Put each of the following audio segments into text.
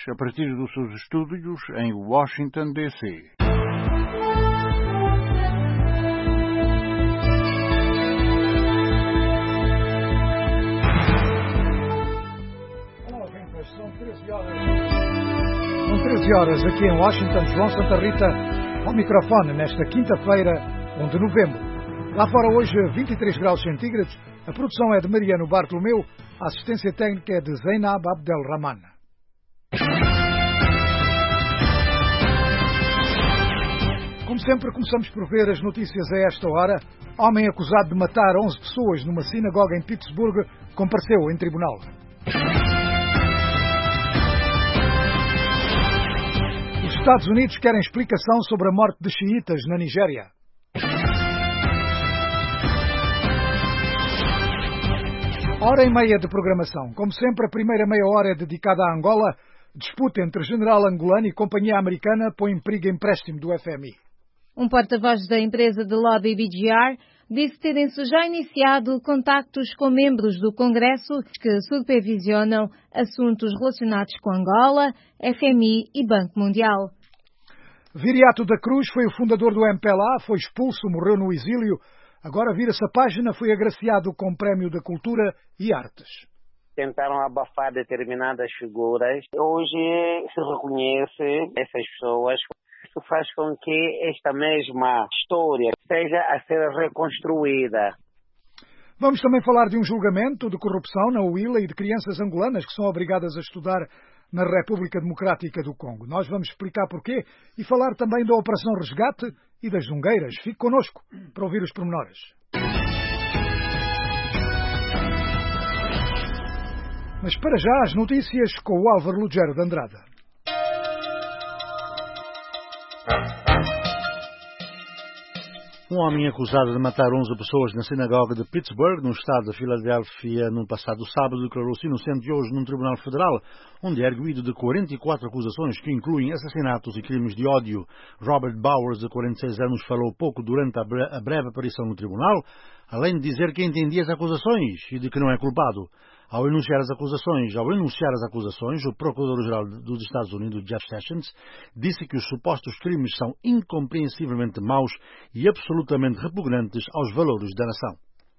a partir dos seus estúdios em Washington, D.C. São 13 horas aqui em Washington. João Santa Rita ao microfone nesta quinta-feira, 1 de novembro. Lá fora hoje 23 graus centígrados. A produção é de Mariano Bartolomeu. A assistência técnica é de Zainab Abdelrahman. Como sempre, começamos por ver as notícias a esta hora. Homem acusado de matar 11 pessoas numa sinagoga em Pittsburgh compareceu em tribunal. Os Estados Unidos querem explicação sobre a morte de xiitas na Nigéria. Hora e meia de programação. Como sempre, a primeira meia hora é dedicada à Angola. Disputa entre general angolano e companhia americana põe em perigo empréstimo do FMI. Um porta-voz da empresa de lobby BGR disse terem-se já iniciado contactos com membros do Congresso que supervisionam assuntos relacionados com Angola, FMI e Banco Mundial. Viriato da Cruz foi o fundador do MPLA, foi expulso, morreu no exílio. Agora vira-se a página, foi agraciado com o Prémio da Cultura e Artes. Tentaram abafar determinadas figuras. Hoje se reconhece essas pessoas. Isso faz com que esta mesma história seja a ser reconstruída. Vamos também falar de um julgamento de corrupção na UILA e de crianças angolanas que são obrigadas a estudar na República Democrática do Congo. Nós vamos explicar porquê e falar também da Operação Resgate e das Zungueiras. Fique connosco para ouvir os pormenores. Mas para já as notícias com o Álvaro Lugero de Andrada. Um homem acusado de matar 11 pessoas na sinagoga de Pittsburgh, no estado de Filadélfia, no passado sábado, declarou-se inocente hoje num tribunal federal, onde é arguido de 44 acusações que incluem assassinatos e crimes de ódio. Robert Bowers, de 46 anos, falou pouco durante a breve aparição no tribunal, além de dizer que entendia as acusações e de que não é culpado. Ao enunciar as acusações, o Procurador-Geral dos Estados Unidos, Jeff Sessions, disse que os supostos crimes são incompreensivelmente maus e absolutamente repugnantes aos valores da nação.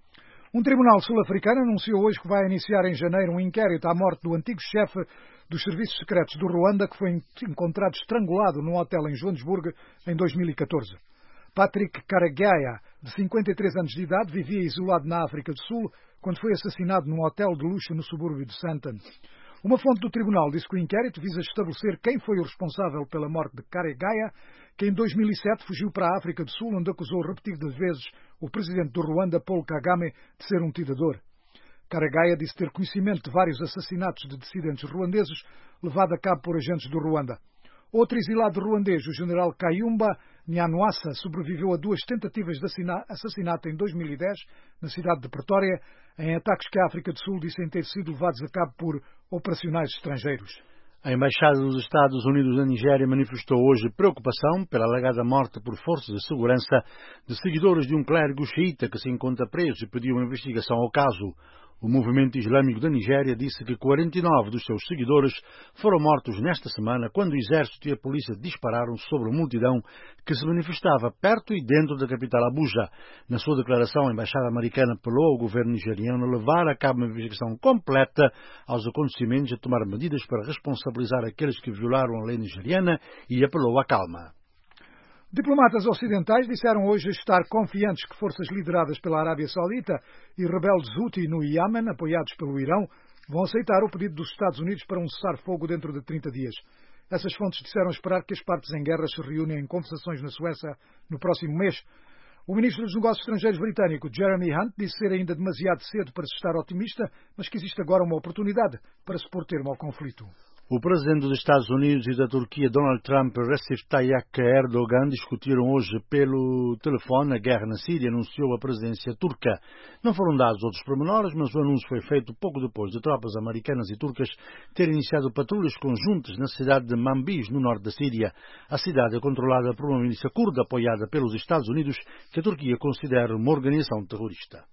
Um tribunal sul-africano anunciou hoje que vai iniciar em janeiro um inquérito à morte do antigo chefe dos serviços secretos do Ruanda, que foi encontrado estrangulado num hotel em Joanesburgo em 2014. Patrick Karegeya, de 53 anos de idade, vivia isolado na África do Sul quando foi assassinado num hotel de luxo no subúrbio de Sandton. Uma fonte do tribunal disse que o inquérito visa estabelecer quem foi o responsável pela morte de Karegeya, que em 2007 fugiu para a África do Sul, onde acusou repetidas vezes o presidente do Ruanda, Paul Kagame, de ser um tirador. Karegeya disse ter conhecimento de vários assassinatos de dissidentes ruandeses levado a cabo por agentes do Ruanda. Outro exilado ruandês, o general Kayumba Nyamwasa, sobreviveu a 2 tentativas de assassinato em 2010 na cidade de Pretória, em ataques que a África do Sul dizem ter sido levados a cabo por operacionais estrangeiros. A Embaixada dos Estados Unidos na Nigéria manifestou hoje preocupação pela alegada morte por forças de segurança de seguidores de um clérigo xiita que se encontra preso e pediu uma investigação ao caso. O movimento islâmico da Nigéria disse que 49 dos seus seguidores foram mortos nesta semana quando o exército e a polícia dispararam sobre a multidão que se manifestava perto e dentro da capital Abuja. Na sua declaração, a embaixada americana apelou ao governo nigeriano a levar a cabo uma investigação completa aos acontecimentos e a tomar medidas para responsabilizar aqueles que violaram a lei nigeriana e apelou à calma. Diplomatas ocidentais disseram hoje estar confiantes que forças lideradas pela Arábia Saudita e rebeldes Houthi no Iêmen, apoiados pelo Irão, vão aceitar o pedido dos Estados Unidos para um cessar-fogo dentro de 30 dias. Essas fontes disseram esperar que as partes em guerra se reúnem em conversações na Suécia no próximo mês. O ministro dos Negócios Estrangeiros britânico, Jeremy Hunt, disse ser ainda demasiado cedo para se estar otimista, mas que existe agora uma oportunidade para se pôr termo ao conflito. O presidente dos Estados Unidos e da Turquia, Donald Trump, e Recep Tayyip Erdogan discutiram hoje pelo telefone a guerra na Síria, anunciou a presidência turca. Não foram dados outros pormenores, mas o anúncio foi feito pouco depois de tropas americanas e turcas terem iniciado patrulhas conjuntas na cidade de Manbij, no norte da Síria. A cidade é controlada por uma milícia curda apoiada pelos Estados Unidos, que a Turquia considera uma organização terrorista.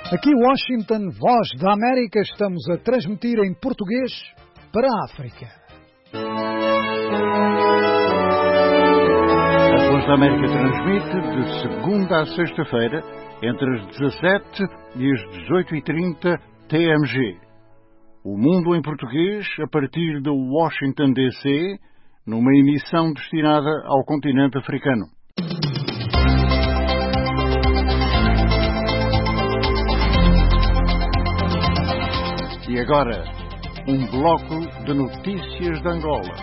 Aqui Washington, Voz da América, estamos a transmitir em português para a África. A Voz da América transmite de segunda a sexta-feira, entre as 17 e as 18h30 TMG. O Mundo em Português, a partir de Washington, D.C., numa emissão destinada ao continente africano. E agora, um bloco de notícias de Angola.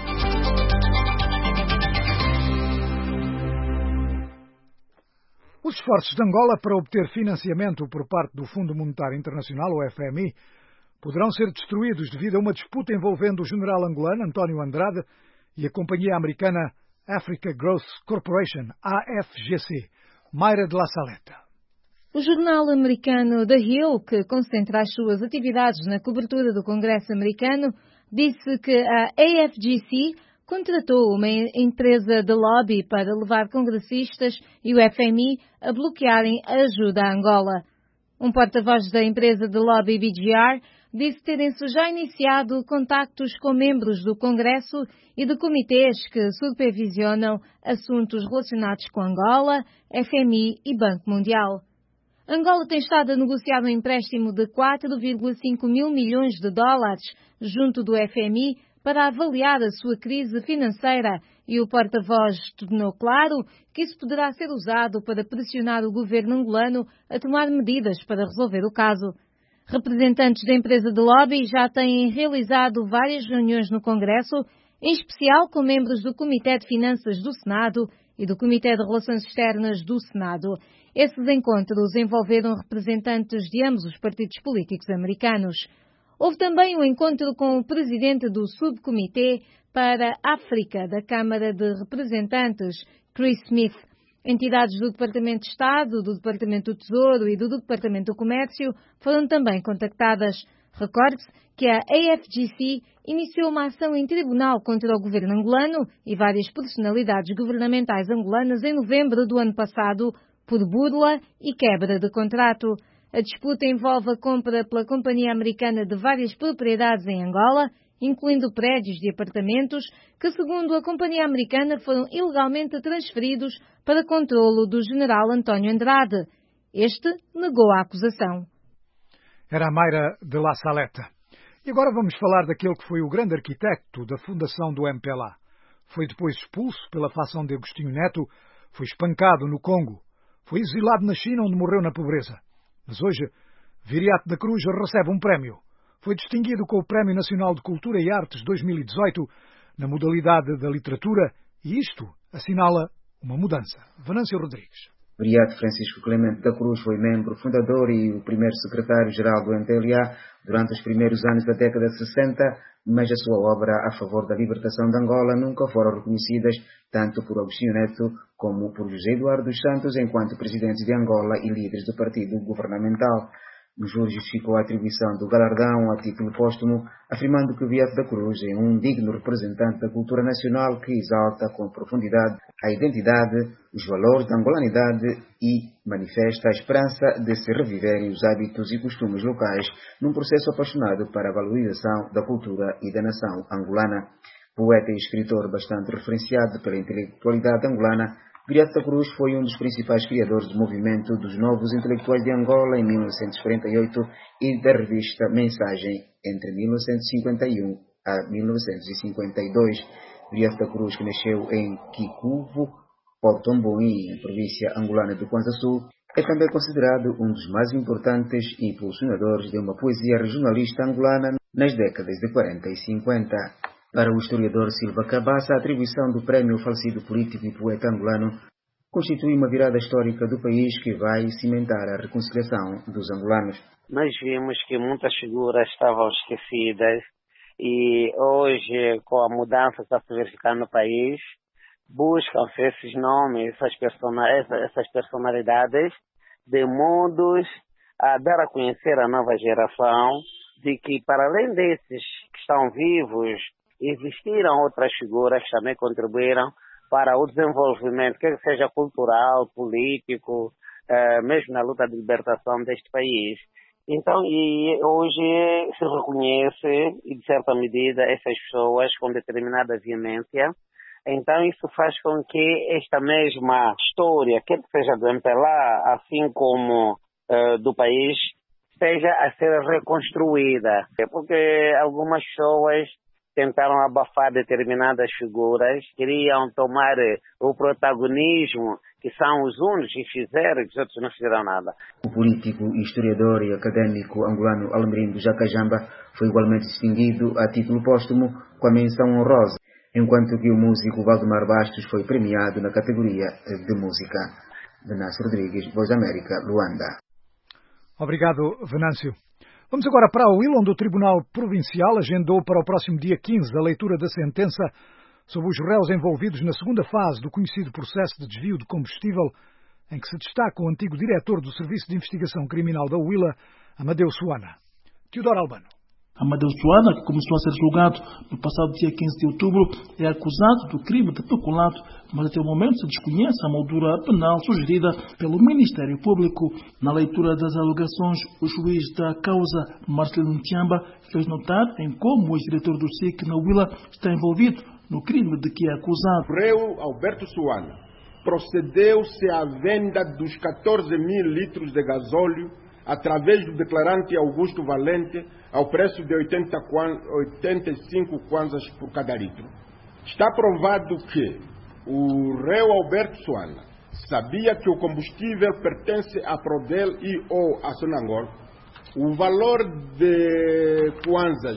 Os esforços de Angola para obter financiamento por parte do Fundo Monetário Internacional, o FMI, poderão ser destruídos devido a uma disputa envolvendo o general angolano António Andrade e a companhia americana Africa Growth Corporation, AFGC. Mayra de la Saleta. O jornal americano The Hill, que concentra as suas atividades na cobertura do Congresso americano, disse que a AFGC contratou uma empresa de lobby para levar congressistas e o FMI a bloquearem a ajuda a Angola. Um porta-voz da empresa de lobby BGR disse terem-se já iniciado contactos com membros do Congresso e de comitês que supervisionam assuntos relacionados com Angola, FMI e Banco Mundial. Angola tem estado a negociar um empréstimo de 4,5 mil milhões de dólares junto do FMI para avaliar a sua crise financeira e o porta-voz tornou claro que isso poderá ser usado para pressionar o governo angolano a tomar medidas para resolver o caso. Representantes da empresa de lobby já têm realizado várias reuniões no Congresso, em especial com membros do Comitê de Finanças do Senado e do Comitê de Relações Externas do Senado. Esses encontros envolveram representantes de ambos os partidos políticos americanos. Houve também um encontro com o presidente do Subcomitê para a África da Câmara de Representantes, Chris Smith. Entidades do Departamento de Estado, do Departamento do Tesouro e do Departamento do Comércio foram também contactadas. Recorde-se que a AFGC iniciou uma ação em tribunal contra o governo angolano e várias personalidades governamentais angolanas em novembro do ano passado por burla e quebra de contrato. A disputa envolve a compra pela companhia americana de várias propriedades em Angola, incluindo prédios de apartamentos que, segundo a companhia americana, foram ilegalmente transferidos para controlo do general António Andrade. Este negou a acusação. Era a Mayra de la Saleta. E agora vamos falar daquele que foi o grande arquiteto da fundação do MPLA. Foi depois expulso pela facção de Agostinho Neto, foi espancado no Congo, foi exilado na China, onde morreu na pobreza. Mas hoje, Viriato da Cruz recebe um prémio. Foi distinguido com o Prémio Nacional de Cultura e Artes 2018 na modalidade da literatura e isto assinala uma mudança. Venâncio Rodrigues. Viriato Francisco Clemente da Cruz foi membro fundador e o primeiro secretário-geral do MPLA durante os primeiros anos da década de 60, mas a sua obra a favor da libertação de Angola nunca foram reconhecidas tanto por Agostinho Neto como por José Eduardo dos Santos enquanto presidentes de Angola e líderes do partido governamental. O júri justificou a atribuição do galardão a título póstumo, afirmando que Viriato da Cruz é um digno representante da cultura nacional que exalta com profundidade a identidade, os valores da angolanidade e manifesta a esperança de se reviverem os hábitos e costumes locais num processo apaixonado para a valorização da cultura e da nação angolana. Poeta e escritor bastante referenciado pela intelectualidade angolana, Viriato da Cruz foi um dos principais criadores do movimento dos Novos Intelectuais de Angola em 1948 e da revista Mensagem entre 1951 a 1952. Viriato da Cruz, que nasceu em Kikuvo, Porto Mboim, província angolana do Kwanza Sul, é também considerado um dos mais importantes impulsionadores de uma poesia regionalista angolana nas décadas de 40 e 50. Para o historiador Silva Cabaça, a atribuição do prémio ao falecido político e poeta angolano constitui uma virada histórica do país que vai cimentar a reconciliação dos angolanos. Nós vimos que muitas figuras estavam esquecidas e hoje, com a mudança que está se verificando no país, buscam-se esses nomes, essas personalidades, de modos a dar a conhecer à nova geração de que, para além desses que estão vivos, existiram outras figuras que também contribuíram para o desenvolvimento, quer seja cultural, político, mesmo na luta de libertação deste país. Então, e hoje se reconhece, e de certa medida, essas pessoas com determinada veemência. Então, isso faz com que esta mesma história, quer que seja do MPLA, assim como do país, seja a ser reconstruída. Porque algumas pessoas tentaram abafar determinadas figuras, queriam tomar o protagonismo, que são os únicos que fizeram, e os outros não fizeram nada. O político, historiador e académico angolano Almerindo Jacajamba foi igualmente distinguido a título póstumo com a menção honrosa, enquanto que o músico Valdemar Bastos foi premiado na categoria de música. Venâncio Rodrigues, Voz da América, Luanda. Obrigado, Venâncio. Vamos agora para o Huila, onde o Tribunal Provincial agendou para o próximo dia 15 a leitura da sentença sobre os réus envolvidos na segunda fase do conhecido processo de desvio de combustível, em que se destaca o antigo diretor do Serviço de Investigação Criminal da Huila, Amadeu Suana. Teodoro Albano. Amadeu Suana, que começou a ser julgado no passado dia 15 de outubro, é acusado do crime de peculato, mas até o momento se desconhece a moldura penal sugerida pelo Ministério Público. Na leitura das alegações, o juiz da causa, Marcelino Tiamba, fez notar em como o ex-diretor do SIC na Huila está envolvido no crime de que é acusado. O réu Alberto Suana procedeu-se à venda dos 14 mil litros de gasóleo através do declarante Augusto Valente ao preço de 85 kwanzas por cada litro. Está provado que o réu Alberto Suana sabia que o combustível pertence à Prodel e ou à Sonangol. O valor de kwanzas,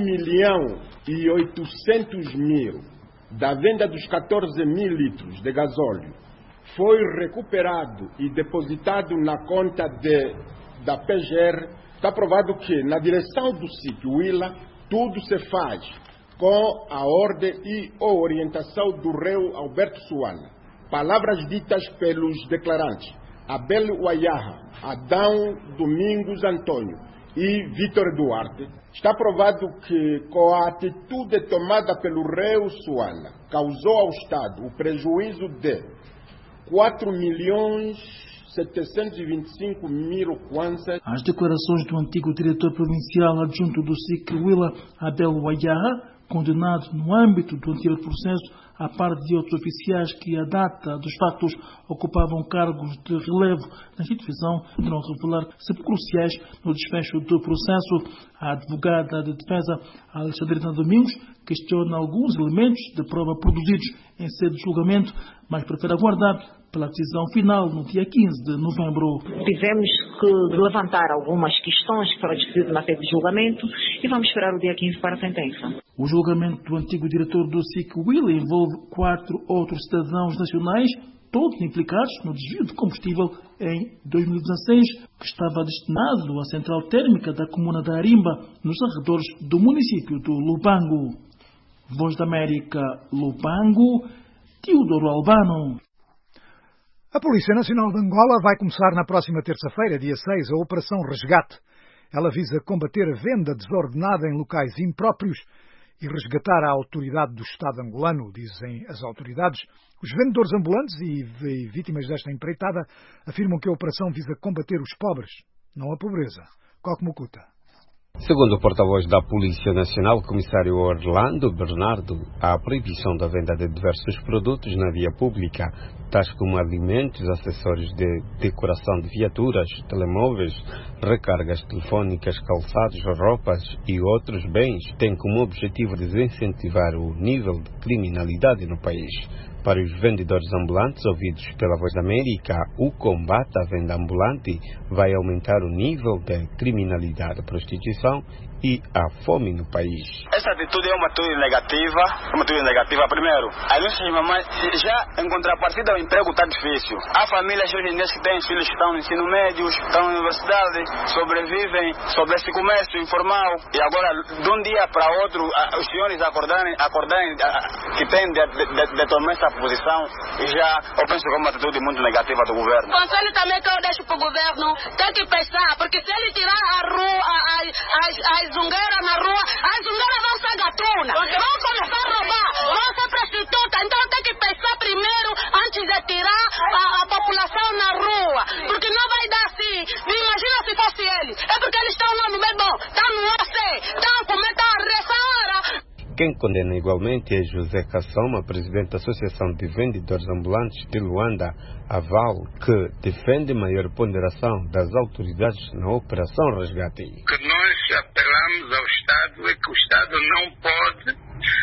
1.800.000 da venda dos 14 mil litros de gasóleo foi recuperado e depositado na conta da PGR. Está provado que na direção do sítio Huila tudo se faz com a ordem e ou orientação do réu Alberto Suana. Palavras ditas pelos declarantes Abel Wayaha, Adão Domingos Antônio e Vítor Duarte. Está provado que com a atitude tomada pelo réu Suana causou ao Estado o prejuízo de 4.725.000 kwanzas. As declarações do antigo diretor provincial adjunto do SIC Huila, Abel Wayaha, condenado no âmbito do anterior processo, a par de outros oficiais que, à data dos fatos, ocupavam cargos de relevo na instituição, poderão revelar-se cruciais no desfecho do processo. A advogada de defesa, Alexandrina Domingos, questiona alguns elementos de prova produzidos em sede de julgamento, mas prefere aguardar pela decisão final no dia 15 de novembro. Tivemos que levantar algumas questões que foram discutidas na sede de julgamento e vamos esperar o dia 15 para a sentença. O julgamento do antigo diretor do SIC Huila envolve 4 outros cidadãos nacionais, todos implicados no desvio de combustível em 2016, que estava destinado à central térmica da comuna da Arimba, nos arredores do município do Lubango. Voz da América, Lubango, Teodoro Albano. A Polícia Nacional de Angola vai começar na próxima terça-feira, dia 6, a Operação Resgate. Ela visa combater a venda desordenada em locais impróprios e resgatar a autoridade do Estado angolano, dizem as autoridades. Os vendedores ambulantes e vítimas desta empreitada afirmam que a operação visa combater os pobres, não a pobreza. Coque Mucuta. Segundo o porta-voz da Polícia Nacional, comissário Orlando Bernardo, a proibição da venda de diversos produtos na via pública, tais como alimentos, acessórios de decoração de viaturas, telemóveis, recargas telefónicas, calçados, roupas e outros bens, tem como objetivo desincentivar o nível de criminalidade no país. Para os vendedores ambulantes ouvidos pela Voz da América, o combate à venda ambulante vai aumentar o nível de criminalidade, prostituição e a fome no país. Essa atitude é uma atitude negativa. Primeiro, a nossa mamãe já em contrapartida o emprego está difícil. Há famílias hoje em dia que têm filhos que estão no ensino médio, estão na universidade, sobrevivem sobre esse comércio informal e agora de um dia para outro os senhores acordarem que têm de tomar essa posição e já eu penso que é uma atitude muito negativa do governo. O conselho também que eu deixo para o governo tem que pensar, porque se ele tirar a rua, as zungueiras na rua, as zungueiras vão ser gatunas, vão começar a roubar, vão ser prostitutas, então tem que pensar primeiro antes de tirar a população na rua, porque É porque eles estão lá no meio, estão no AC, estão a comer, estão a rezar. Quem condena igualmente é José Kassoma, presidente da Associação de Vendedores Ambulantes de Luanda, AVAL, que defende maior ponderação das autoridades na Operação Resgate. O que nós apelamos ao Estado é que o Estado não pode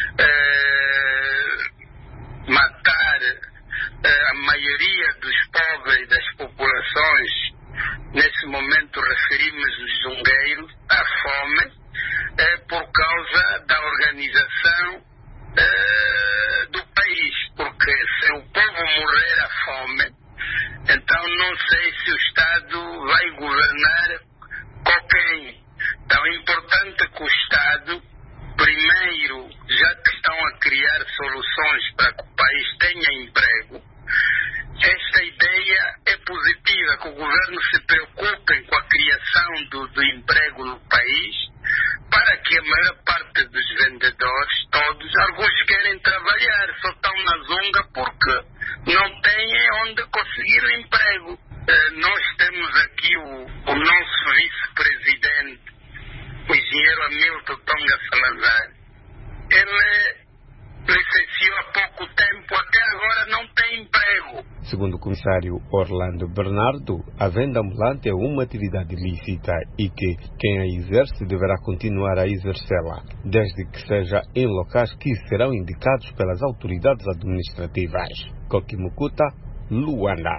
matar a maioria dos pobres e das populações. Nesse momento referimos os zungueiros à fome, por causa da organização do país, porque se o povo morrer à fome, então não sei se o Estado vai governar com quem. Então é importante que o Estado, primeiro, já que estão a criar soluções para que o país tenha emprego, esta ideia é positiva, que o governo se preocupe com a criação do emprego no país, para que a maior parte dos vendedores, todos, alguns querem trabalhar, só estão na zunga porque não têm onde conseguir o emprego. Nós temos aqui o nosso vice-presidente, o engenheiro Hamilton Tonga Salazar. Ele licenciou há pouco tempo, até agora não tem emprego. Segundo o comissário Orlando Bernardo, a venda ambulante é uma atividade lícita e que quem a exerce deverá continuar a exercê-la, desde que seja em locais que serão indicados pelas autoridades administrativas. Kokimukuta, Luanda.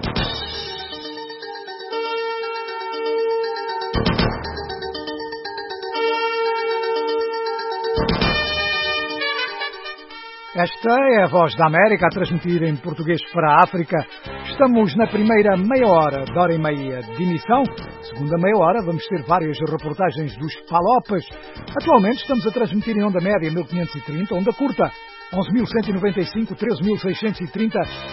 Esta é a Voz da América a transmitir em português para a África. Estamos na primeira meia hora, de hora e meia de emissão. Segunda meia hora vamos ter várias reportagens dos Palopas. Atualmente estamos a transmitir em onda média 1530, onda curta 11.195, 13.630,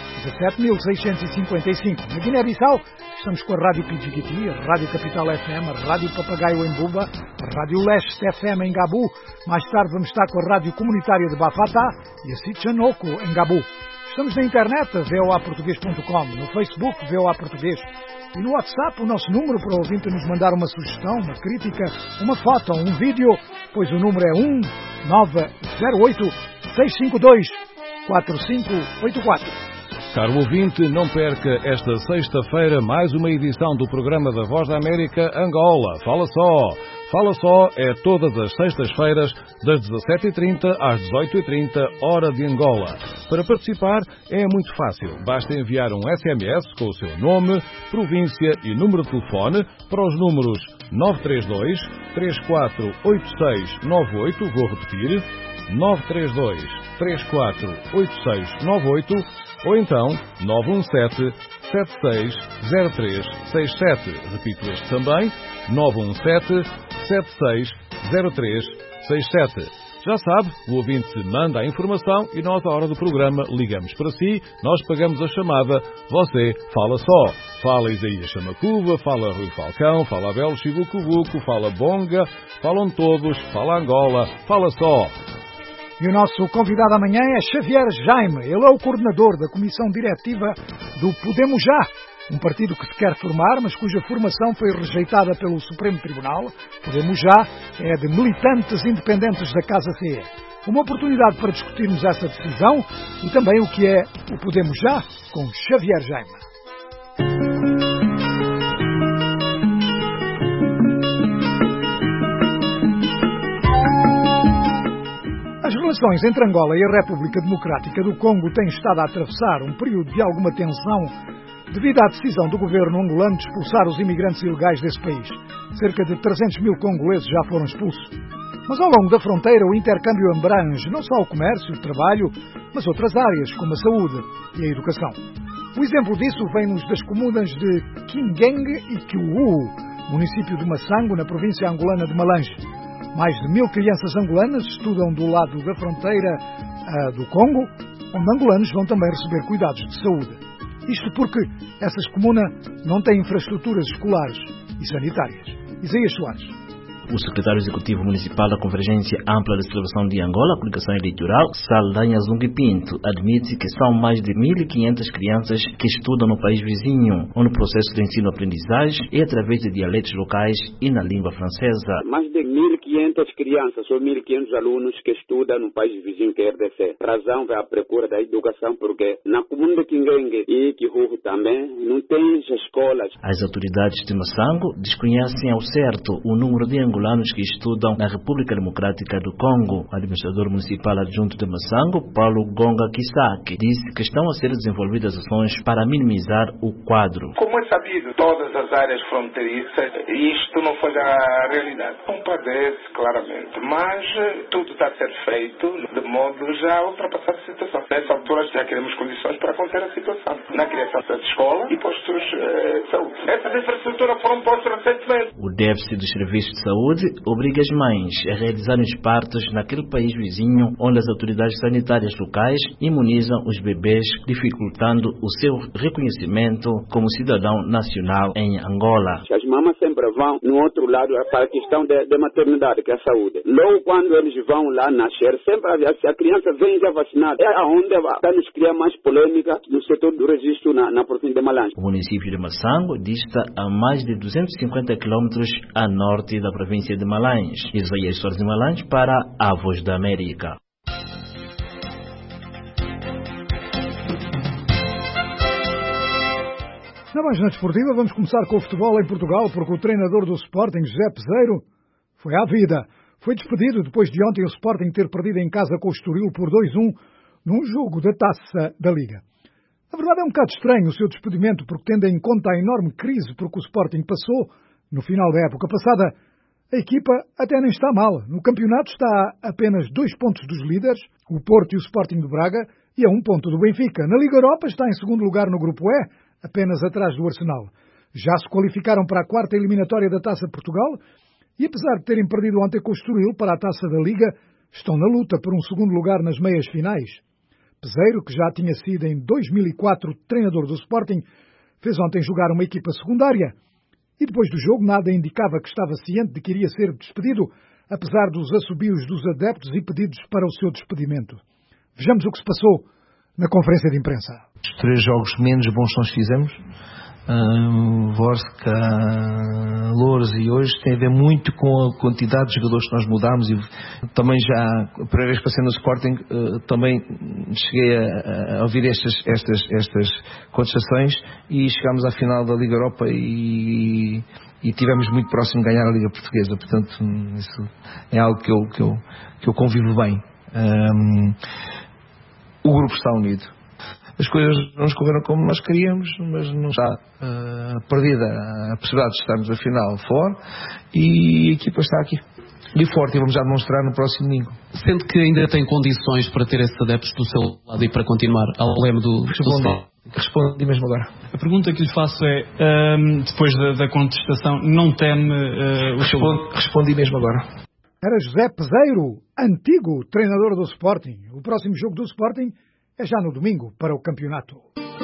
17.655. Na Guiné-Bissau estamos com a Rádio Pidjigiti, a Rádio Capital FM, a Rádio Papagaio em Buba, a Rádio Leste FM em Gabu. Mais tarde vamos estar com a Rádio Comunitária de Bafatá e a Sichanoko em Gabu. Estamos na internet, a voaportugues.com, no Facebook, VOA Português, e no WhatsApp o nosso número para o ouvinte nos mandar uma sugestão, uma crítica, uma foto ou um vídeo, pois o número é 1908-652-4584. Caro ouvinte, não perca esta sexta-feira mais uma edição do programa da Voz da América Angola. Fala só! Fala só é todas as sextas-feiras, das 17h30 às 18h30, hora de Angola. Para participar é muito fácil. Basta enviar um SMS com o seu nome, província e número de telefone para os números 932 348698, vou repetir, 932 348698, ou então 917 760367. Repito este também, 917 760367. Já sabe, o ouvinte manda a informação e nós, à hora do programa, ligamos para si, nós pagamos a chamada, você fala só. Fala Isaías Chamacuba, fala Rui Falcão, fala Abel Chibucubuco, fala Bonga, falam todos, fala Angola, fala só. E o nosso convidado amanhã é Xavier Jaime. Ele é o coordenador da Comissão Diretiva do Podemos Já, um partido que se quer formar, mas cuja formação foi rejeitada pelo Supremo Tribunal. Podemos Já é de militantes independentes da Casa CE. Uma oportunidade para discutirmos essa decisão e também o que é o Podemos Já com Xavier Jaime. As relações entre Angola e a República Democrática do Congo têm estado a atravessar um período de alguma tensão devido à decisão do governo angolano de expulsar os imigrantes ilegais desse país. Cerca de 300 mil congoleses já foram expulsos. Mas ao longo da fronteira o intercâmbio abrange não só o comércio, o trabalho, mas outras áreas como a saúde e a educação. O exemplo disso vem-nos das comunas de Kingueng e Kiwu, município de Massango, na província angolana de Malange. Mais de 1000 crianças angolanas estudam do lado da fronteira do Congo, onde angolanos vão também receber cuidados de saúde. Isto porque essas comunas não têm infraestruturas escolares e sanitárias. Isaías Soares. O secretário executivo municipal da Convergência Ampla de Celebração de Angola, Aplicação Eleitoral, Saldanha Zungue Pinto, admite que são mais de 1.500 crianças que estudam no país vizinho, onde o processo de ensino-aprendizagem é através de dialetos locais e na língua francesa. Mais de 1.500 crianças ou 1.500 alunos que estudam no país vizinho que é RDC. A razão é a procura da educação, porque na comuna de Kinguengue e Kihuhu também não tem escolas. As autoridades de Massango desconhecem ao certo o número de angolanos que estudam na República Democrática do Congo. O administrador municipal adjunto de Massango, Paulo Gonga Kisaki, disse que estão a ser desenvolvidas ações para minimizar o quadro. Como é sabido, todas as áreas fronteiriças, isto não foi a realidade. Compadece claramente, mas tudo está a ser feito de modo já a ultrapassar a situação. Nessa altura já queremos condições para conter a situação. Na criação de escola e postos de saúde. Essas infraestruturas foram postas recentemente. O déficit dos serviços de saúde obriga as mães a realizarem os partos naquele país vizinho onde as autoridades sanitárias locais imunizam os bebês, dificultando o seu reconhecimento como cidadão nacional em Angola. As mamas sempre vão no outro lado para a questão de maternidade, que é a saúde. Logo quando eles vão lá nascer, sempre a criança vem já vacinada. É onde está nos criar mais polêmica no setor do registro na província de Malange. O município de Massango dista a mais de 250 quilômetros a norte da província de Malange. Isaías Soares de Malange para a Voz da América. Na página desportiva vamos começar com o futebol em Portugal, porque o treinador do Sporting, José Peseiro, foi à vida. Foi despedido depois de ontem o Sporting ter perdido em casa com o Estoril por 2-1 num jogo da Taça da Liga. A verdade é um bocado estranho o seu despedimento, porque tendo em conta a enorme crise por que o Sporting passou no final da época passada, a equipa até nem está mal. No campeonato está a apenas 2 pontos dos líderes, o Porto e o Sporting de Braga, e a 1 ponto do Benfica. Na Liga Europa está em segundo lugar no Grupo E, apenas atrás do Arsenal. Já se qualificaram para a 4ª eliminatória da Taça Portugal e, apesar de terem perdido ontem com o Estoril para a Taça da Liga, estão na luta por um segundo lugar nas meias finais. Peseiro, que já tinha sido em 2004 treinador do Sporting, fez ontem jogar uma equipa secundária e depois do jogo nada indicava que estava ciente de que iria ser despedido, apesar dos assobios dos adeptos e pedidos para o seu despedimento. Vejamos o que se passou na conferência de imprensa. Os 3 jogos menos bons que nós fizemos, Vorska, Louros e hoje, tem a ver muito com a quantidade de jogadores que nós mudámos. E também já, a primeira vez que passei no Sporting, também cheguei a ouvir estas contestações e chegámos à final da Liga Europa e tivemos muito próximo de ganhar a Liga Portuguesa. Portanto, isso é algo que eu convivo bem. O grupo está unido. As coisas não nos correram como nós queríamos, mas não está perdida a possibilidade de estarmos a final fora e a equipa está aqui. E forte, e vamos já demonstrar no próximo domingo. Sente que ainda tem condições para ter esses adeptos do seu lado e para continuar ao leme do Sport? Respondi mesmo agora. A pergunta que lhe faço é, depois da contestação, não teme Respondi mesmo agora. Era José Peseiro, antigo treinador do Sporting. O próximo jogo do Sporting é já no domingo para o campeonato.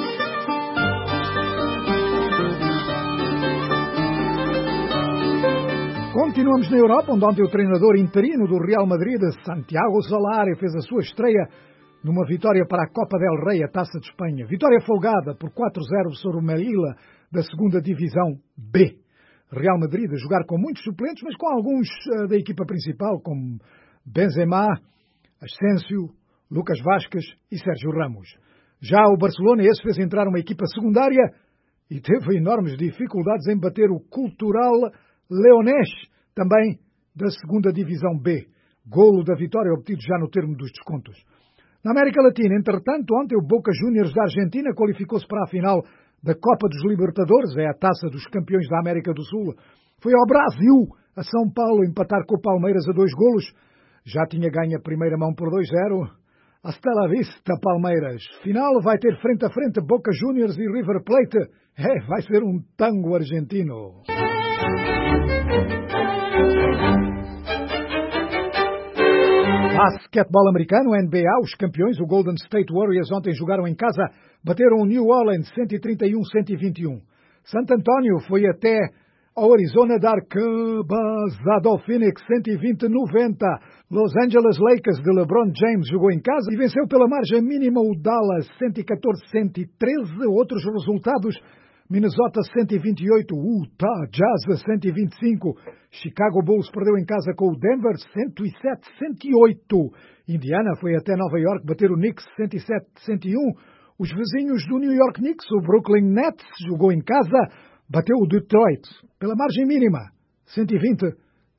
Continuamos na Europa, onde ontem o treinador interino do Real Madrid, Santiago Solari, fez a sua estreia numa vitória para a Copa del Rey, a Taça de Espanha. Vitória folgada por 4-0 sobre o Melilla, da 2ª Divisão B. Real Madrid a jogar com muitos suplentes, mas com alguns da equipa principal, como Benzema, Asensio, Lucas Vázquez e Sérgio Ramos. Já o Barcelona fez entrar uma equipa secundária e teve enormes dificuldades em bater o Cultural Leonés, também da 2ª Divisão B. Golo da vitória obtido já no termo dos descontos. Na América Latina, entretanto, ontem o Boca Juniors da Argentina qualificou-se para a final da Copa dos Libertadores, é a Taça dos Campeões da América do Sul. Foi ao Brasil, a São Paulo, empatar com o Palmeiras a 2 golos. Já tinha ganho a primeira mão por 2-0. Hasta la vista, Palmeiras. Final vai ter frente a frente Boca Juniors e River Plate. Vai ser um tango argentino. Basquetebol americano, NBA, os campeões, o Golden State Warriors, ontem jogaram em casa, bateram o New Orleans 131-121. Santo António foi até ao Arizona de arrebasado ao Phoenix 120-90. Los Angeles Lakers de LeBron James jogou em casa e venceu pela margem mínima o Dallas 114-113. Outros resultados: Minnesota 128, Utah Jazz 125. Chicago Bulls perdeu em casa com o Denver 107-108. Indiana foi até Nova York bater o Knicks 107-101. Os vizinhos do New York Knicks, o Brooklyn Nets, jogou em casa, bateu o Detroit pela margem mínima 120-119.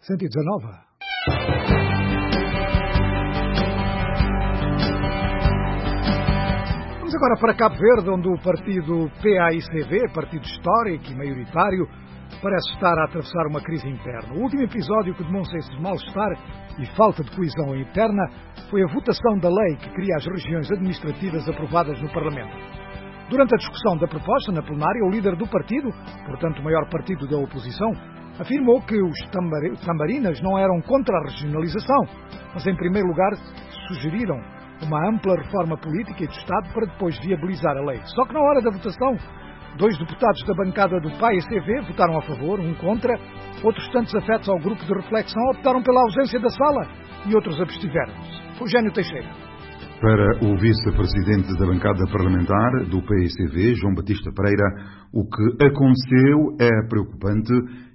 Vamos agora para Cabo Verde, onde o partido PAICV, partido histórico e maioritário, parece estar a atravessar uma crise interna. O último episódio que demonstra esse mal-estar e falta de coesão interna foi a votação da lei que cria as regiões administrativas aprovadas no Parlamento. Durante a discussão da proposta na plenária, o líder do partido, portanto o maior partido da oposição, afirmou que os tambarinas não eram contra a regionalização, mas em primeiro lugar sugeriram uma ampla reforma política e de Estado para depois viabilizar a lei. Só que na hora da votação, 2 deputados da bancada do PAICV votaram a favor, um contra, outros tantos afetos ao grupo de reflexão optaram pela ausência da sala e outros abstiveram-se. Eugênio Teixeira. Para o vice-presidente da bancada parlamentar do PAICV, João Batista Pereira, o que aconteceu é preocupante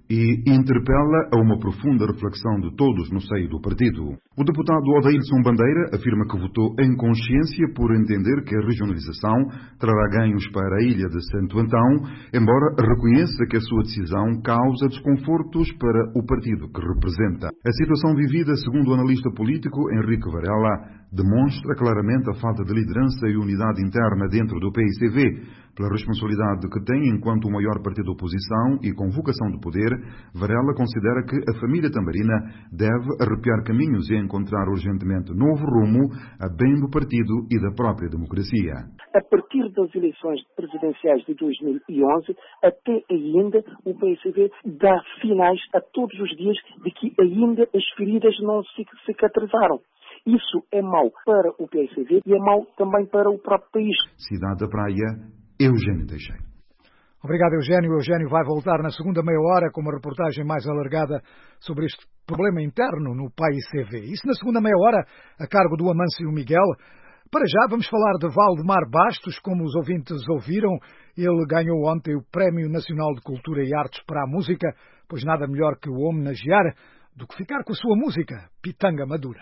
e interpela a uma profunda reflexão de todos no seio do partido. O deputado Odailson Bandeira afirma que votou em consciência por entender que a regionalização trará ganhos para a ilha de Santo Antão, embora reconheça que a sua decisão causa desconfortos para o partido que representa. A situação vivida, segundo o analista político Henrique Varela, demonstra claramente a falta de liderança e unidade interna dentro do PAICV. Pela responsabilidade que tem enquanto o maior partido da oposição e com vocação de poder, Varela considera que a família tambarina deve arrepiar caminhos e encontrar urgentemente novo rumo a bem do partido e da própria democracia. A partir das eleições presidenciais de 2011, até ainda o PAICV dá sinais a todos os dias de que ainda as feridas não se cicatrizaram. Isso é mau para o PAICV e é mau também para o próprio país. Cidade da Praia, Eugênio Teixeira. Obrigado, Eugênio. O Eugênio vai voltar na segunda meia hora com uma reportagem mais alargada sobre este problema interno no PAICV. Isso na segunda meia hora, a cargo do Amâncio Miguel. Para já, vamos falar de Valdemar Bastos. Como os ouvintes ouviram, ele ganhou ontem o Prémio Nacional de Cultura e Artes para a Música, pois nada melhor que o homenagear do que ficar com a sua música, Pitanga Madura.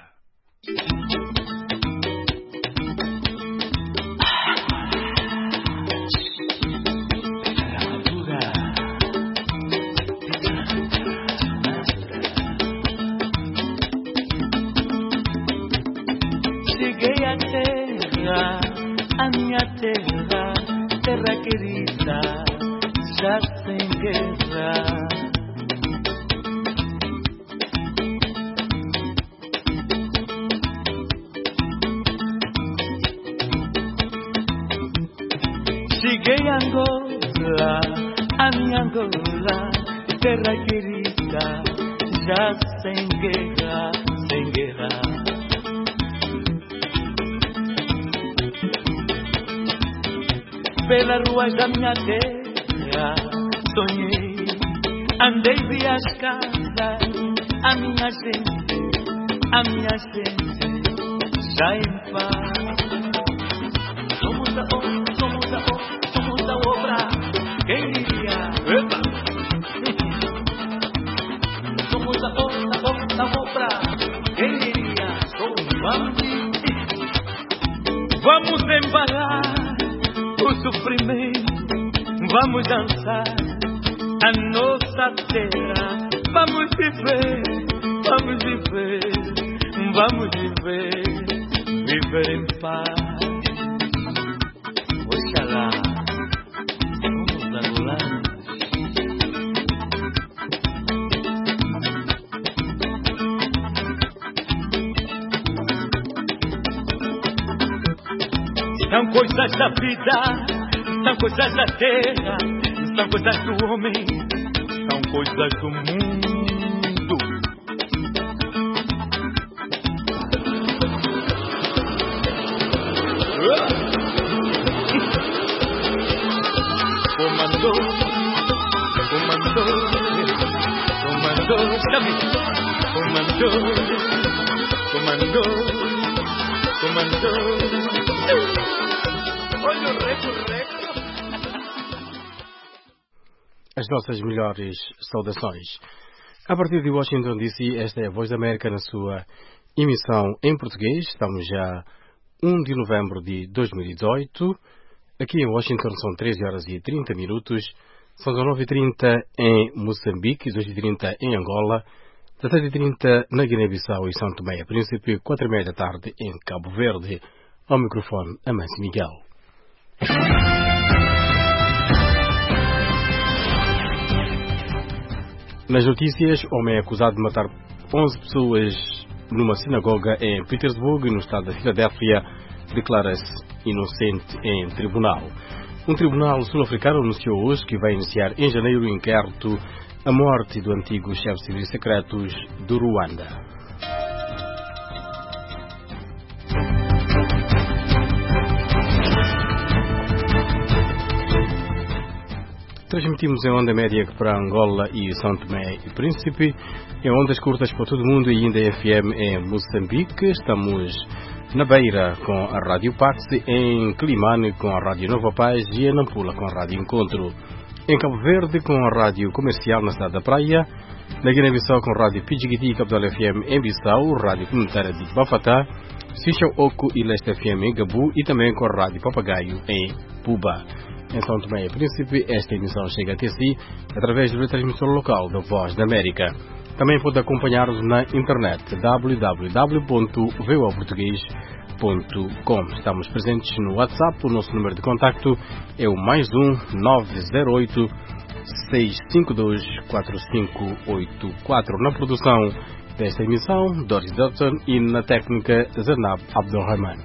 Cheguei à terra, a minha terra, terra querida, já sem guerra. Cheguei a Angola, a minha Angola, terra querida, já sem guerra, sem guerra. Pelas ruas da minha terra sonhei, andei, vi as casas, a minha gente já em paz. Somos a obra, quem diria? Epa! Somos a obra, quem diria? Vamos embalar o sofrimento, vamos dançar a nossa terra, vamos viver, viver em paz. Oxalá, somos angolanos. São coisas da vida, são coisas da terra, são coisas do homem, são coisas do mundo. Comandou, comandou, chame, comandou. Olha o reco. As nossas melhores saudações. A partir de Washington DC, esta é a Voz da América na sua emissão em português. Estamos já 1 de novembro de 2018. Aqui em Washington são 13 horas e 30 minutos. São 9h30 em Moçambique, 2h30 em Angola, 17h30 na Guiné-Bissau e São Tomé e Príncipe, 4h30 da tarde em Cabo Verde. Ao microfone, Amâncio Miguel. Nas notícias, homem é acusado de matar 11 pessoas numa sinagoga em Petersburg, no estado da Filadélfia, declara-se inocente em tribunal. Um tribunal sul-africano anunciou hoje que vai iniciar em janeiro o inquérito à morte do antigo chefe de serviços secretos do Ruanda. Transmitimos em onda média para Angola e São Tomé e Príncipe, em ondas curtas para todo o mundo e ainda FM em Moçambique. Estamos na Beira com a Rádio Pax, em Climane com a Rádio Nova Paz e em Nampula com a Rádio Encontro. Em Cabo Verde com a Rádio Comercial na cidade da Praia, na Guiné-Bissau com a Rádio Pidjigiti e Capital FM em Bissau, Rádio Comunitária de Bafatá, Sichão Oco e Leste FM em Gabu e também com a Rádio Papagaio em Puba. Em São Tomé e Príncipe, esta emissão chega até si através do transmissor local da Voz da América. Também pode acompanhar-nos na internet www.voaportugues.com. Estamos presentes no WhatsApp. O nosso número de contacto é o +1 908 652 4584. Na produção desta emissão, Doris Dutton, e na técnica, Zanab Abdulrahman.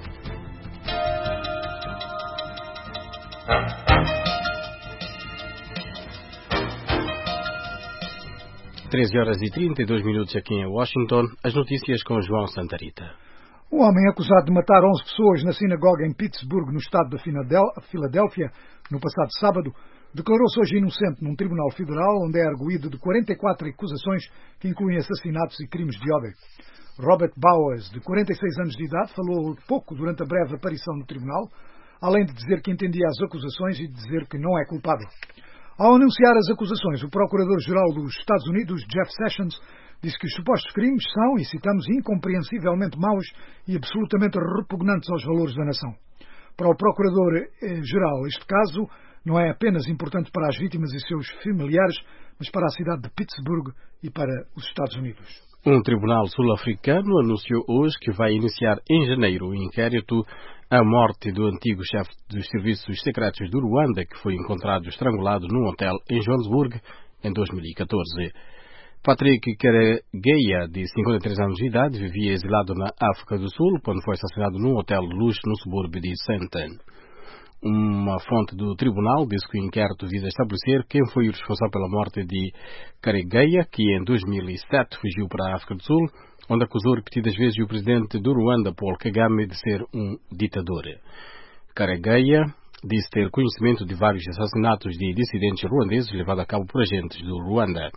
13 horas e 32 minutos aqui em Washington. As notícias com João Santarita. Um homem acusado de matar 11 pessoas na sinagoga em Pittsburgh, no estado da Filadélfia, no passado sábado, declarou-se hoje inocente num tribunal federal onde é arguído de 44 acusações que incluem assassinatos e crimes de ódio. Robert Bowers, de 46 anos de idade, falou pouco durante a breve aparição no tribunal, além de dizer que entendia as acusações e de dizer que não é culpado. Ao anunciar as acusações, o Procurador-Geral dos Estados Unidos, Jeff Sessions, disse que os supostos crimes são, e citamos, incompreensivelmente maus e absolutamente repugnantes aos valores da nação. Para o Procurador-Geral, este caso não é apenas importante para as vítimas e seus familiares, mas para a cidade de Pittsburgh e para os Estados Unidos. Um tribunal sul-africano anunciou hoje que vai iniciar em janeiro o inquérito à morte do antigo chefe dos serviços secretos do Ruanda, que foi encontrado estrangulado num hotel em Johannesburg em 2014. Patrick Karegeya, de 53 anos de idade, vivia exilado na África do Sul quando foi assassinado num hotel de luxo no subúrbio de Sandton. Uma fonte do tribunal disse que o inquérito visa estabelecer quem foi o responsável pela morte de Karegeya, que em 2007 fugiu para a África do Sul, onde acusou repetidas vezes o presidente do Ruanda, Paul Kagame, de ser um ditador. Karegeya disse ter conhecimento de vários assassinatos de dissidentes ruandeses levados a cabo por agentes do Ruanda.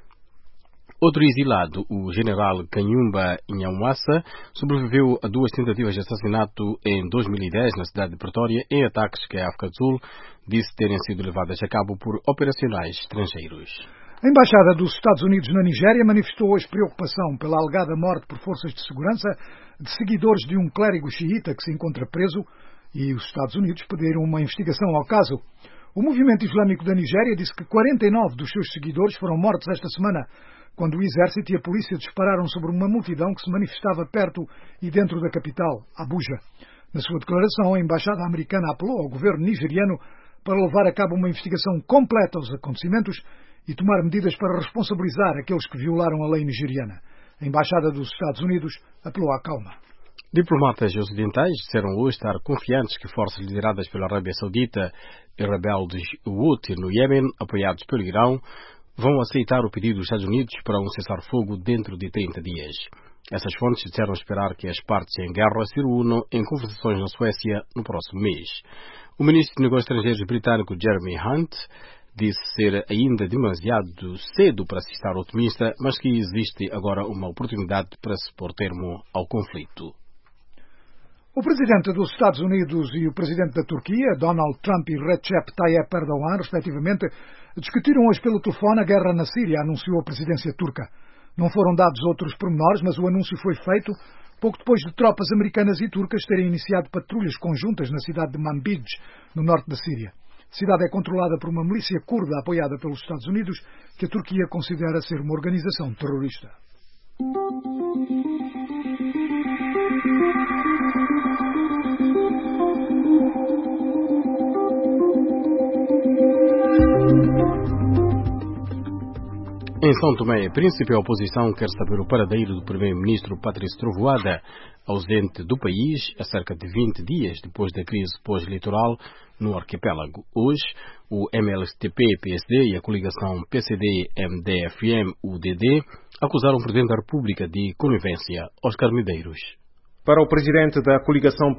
Outro exilado, o general Kanyumba Nyamwasa, sobreviveu a 2 tentativas de assassinato em 2010 na cidade de Pretória, em ataques que a África do Sul disse terem sido levadas a cabo por operacionais estrangeiros. A Embaixada dos Estados Unidos na Nigéria manifestou hoje preocupação pela alegada morte por forças de segurança de seguidores de um clérigo xiita que se encontra preso, e os Estados Unidos pediram uma investigação ao caso. O movimento islâmico da Nigéria disse que 49 dos seus seguidores foram mortos esta semana, quando o exército e a polícia dispararam sobre uma multidão que se manifestava perto e dentro da capital, Abuja. Na sua declaração, a embaixada americana apelou ao governo nigeriano para levar a cabo uma investigação completa aos acontecimentos e tomar medidas para responsabilizar aqueles que violaram a lei nigeriana. A embaixada dos Estados Unidos apelou à calma. Diplomatas ocidentais disseram hoje estar confiantes que forças lideradas pela Arábia Saudita e rebeldes Houthi no Iêmen, apoiados pelo Irão, vão aceitar o pedido dos Estados Unidos para um cessar-fogo dentro de 30 dias. Essas fontes disseram esperar que as partes em guerra se reúnam em conversações na Suécia no próximo mês. O ministro de Negócios Estrangeiros britânico Jeremy Hunt disse ser ainda demasiado cedo para se estar otimista, mas que existe agora uma oportunidade para se pôr termo ao conflito. O presidente dos Estados Unidos e o presidente da Turquia, Donald Trump e Recep Tayyip Erdogan, respectivamente, discutiram hoje pelo telefone a guerra na Síria, anunciou a presidência turca. Não foram dados outros pormenores, mas o anúncio foi feito pouco depois de tropas americanas e turcas terem iniciado patrulhas conjuntas na cidade de Manbij, no norte da Síria. A cidade é controlada por uma milícia curda apoiada pelos Estados Unidos, que a Turquia considera ser uma organização terrorista. Em São Tomé e Príncipe, a oposição quer saber o paradeiro do primeiro-ministro Patrício Trovoada, ausente do país há cerca de 20 dias depois da crise pós-eleitoral no arquipélago. Hoje, o MLSTP-PSD e a coligação PCD-MDFM-UDD acusaram o Presidente da República de conivência. Oscar Medeiros. Para o Presidente da coligação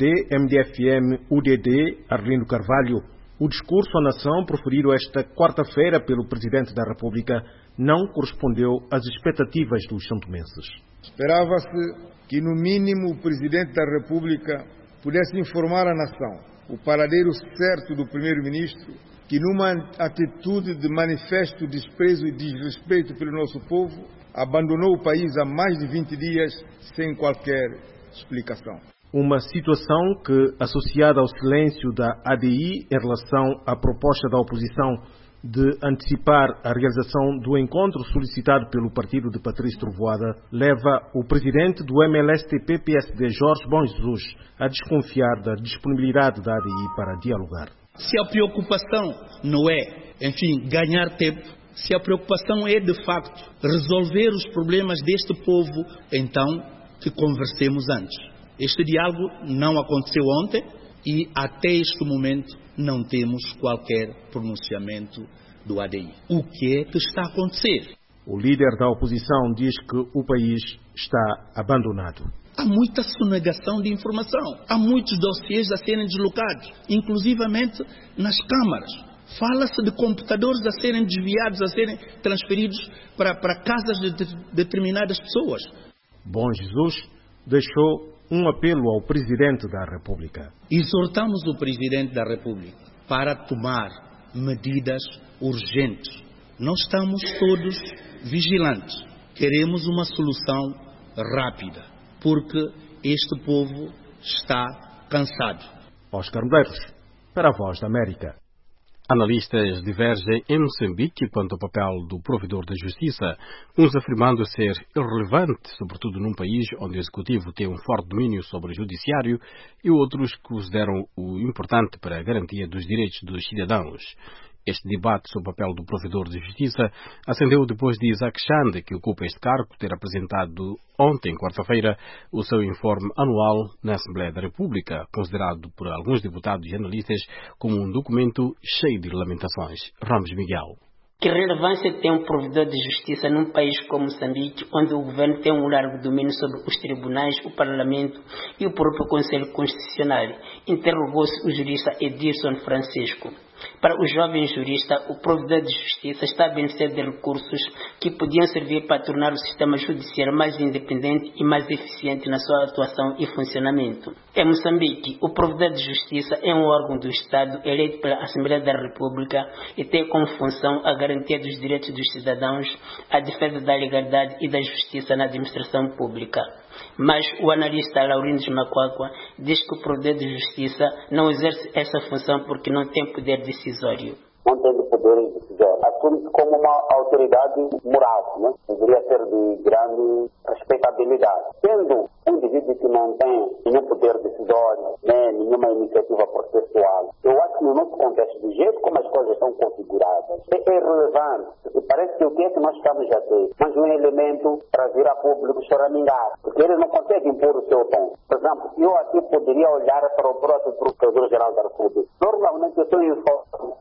PCD-MDFM-UDD, Arlindo Carvalho, o discurso à nação proferido esta quarta-feira pelo Presidente da República não correspondeu às expectativas dos santomenses. Esperava-se que, no mínimo, o Presidente da República pudesse informar a nação o paradeiro certo do Primeiro-Ministro, que, numa atitude de manifesto desprezo e desrespeito pelo nosso povo, abandonou o país há mais de 20 dias sem qualquer explicação. Uma situação que, associada ao silêncio da ADI em relação à proposta da oposição de antecipar a realização do encontro solicitado pelo partido de Patrício Trovoada, leva o presidente do MLSTP-PSD, Jorge Bom Jesus, a desconfiar da disponibilidade da ADI para dialogar. Se a preocupação não é, ganhar tempo, se a preocupação é, de facto, resolver os problemas deste povo, então que conversemos antes. Este diálogo não aconteceu ontem e até este momento não temos qualquer pronunciamento do ADI. O que é que está a acontecer? O líder da oposição diz que o país está abandonado. Há muita sonegação de informação. Há muitos dossiês a serem deslocados, inclusivamente nas câmaras. Fala-se de computadores a serem desviados, a serem transferidos para casas de determinadas pessoas. Bom Jesus deixou um apelo ao Presidente da República. Exortamos o Presidente da República para tomar medidas urgentes. Nós estamos todos vigilantes. Queremos uma solução rápida, porque este povo está cansado. Oscar Medeiros, para a Voz da América. Analistas divergem em Moçambique quanto ao papel do provedor da justiça, uns afirmando ser irrelevante, sobretudo num país onde o executivo tem um forte domínio sobre o judiciário, e outros que consideram o importante para a garantia dos direitos dos cidadãos. Este debate sobre o papel do provedor de justiça acendeu depois de Isaac Xande, que ocupa este cargo, ter apresentado ontem, quarta-feira, o seu informe anual na Assembleia da República, considerado por alguns deputados e analistas como um documento cheio de lamentações. Ramos Miguel. Que relevância tem um provedor de justiça num país como Moçambique, onde o governo tem um largo domínio sobre os tribunais, o parlamento e o próprio Conselho Constitucional? Interrogou-se o jurista Edilson Francisco. Para o jovem jurista, o provedor de justiça está a beneficiar de recursos que podiam servir para tornar o sistema judiciário mais independente e mais eficiente na sua atuação e funcionamento. Em Moçambique, o provedor de justiça é um órgão do Estado eleito pela Assembleia da República e tem como função a garantia dos direitos dos cidadãos, a defesa da legalidade e da justiça na administração pública. Mas o analista Laurindo Macuacua diz que o provedor de justiça não exerce essa função porque não tem poder decisório. Não tem poder decisório. Assume-se como uma autoridade moral, né? Deveria ser de grande respeitabilidade. Sendo um indivíduo que não tem nenhum poder decisório, nem nenhuma iniciativa processual, eu acho que no nosso contexto, do jeito como as coisas estão configuradas, é irrelevante. Porque parece que o que é que nós estamos a ter? Mas um elemento para vir a público choramingar, porque eles não conseguem pôr o seu tom. Por exemplo, eu aqui poderia olhar para o próprio Procurador-Geral da República. Normalmente eu estou em forma, é cheio de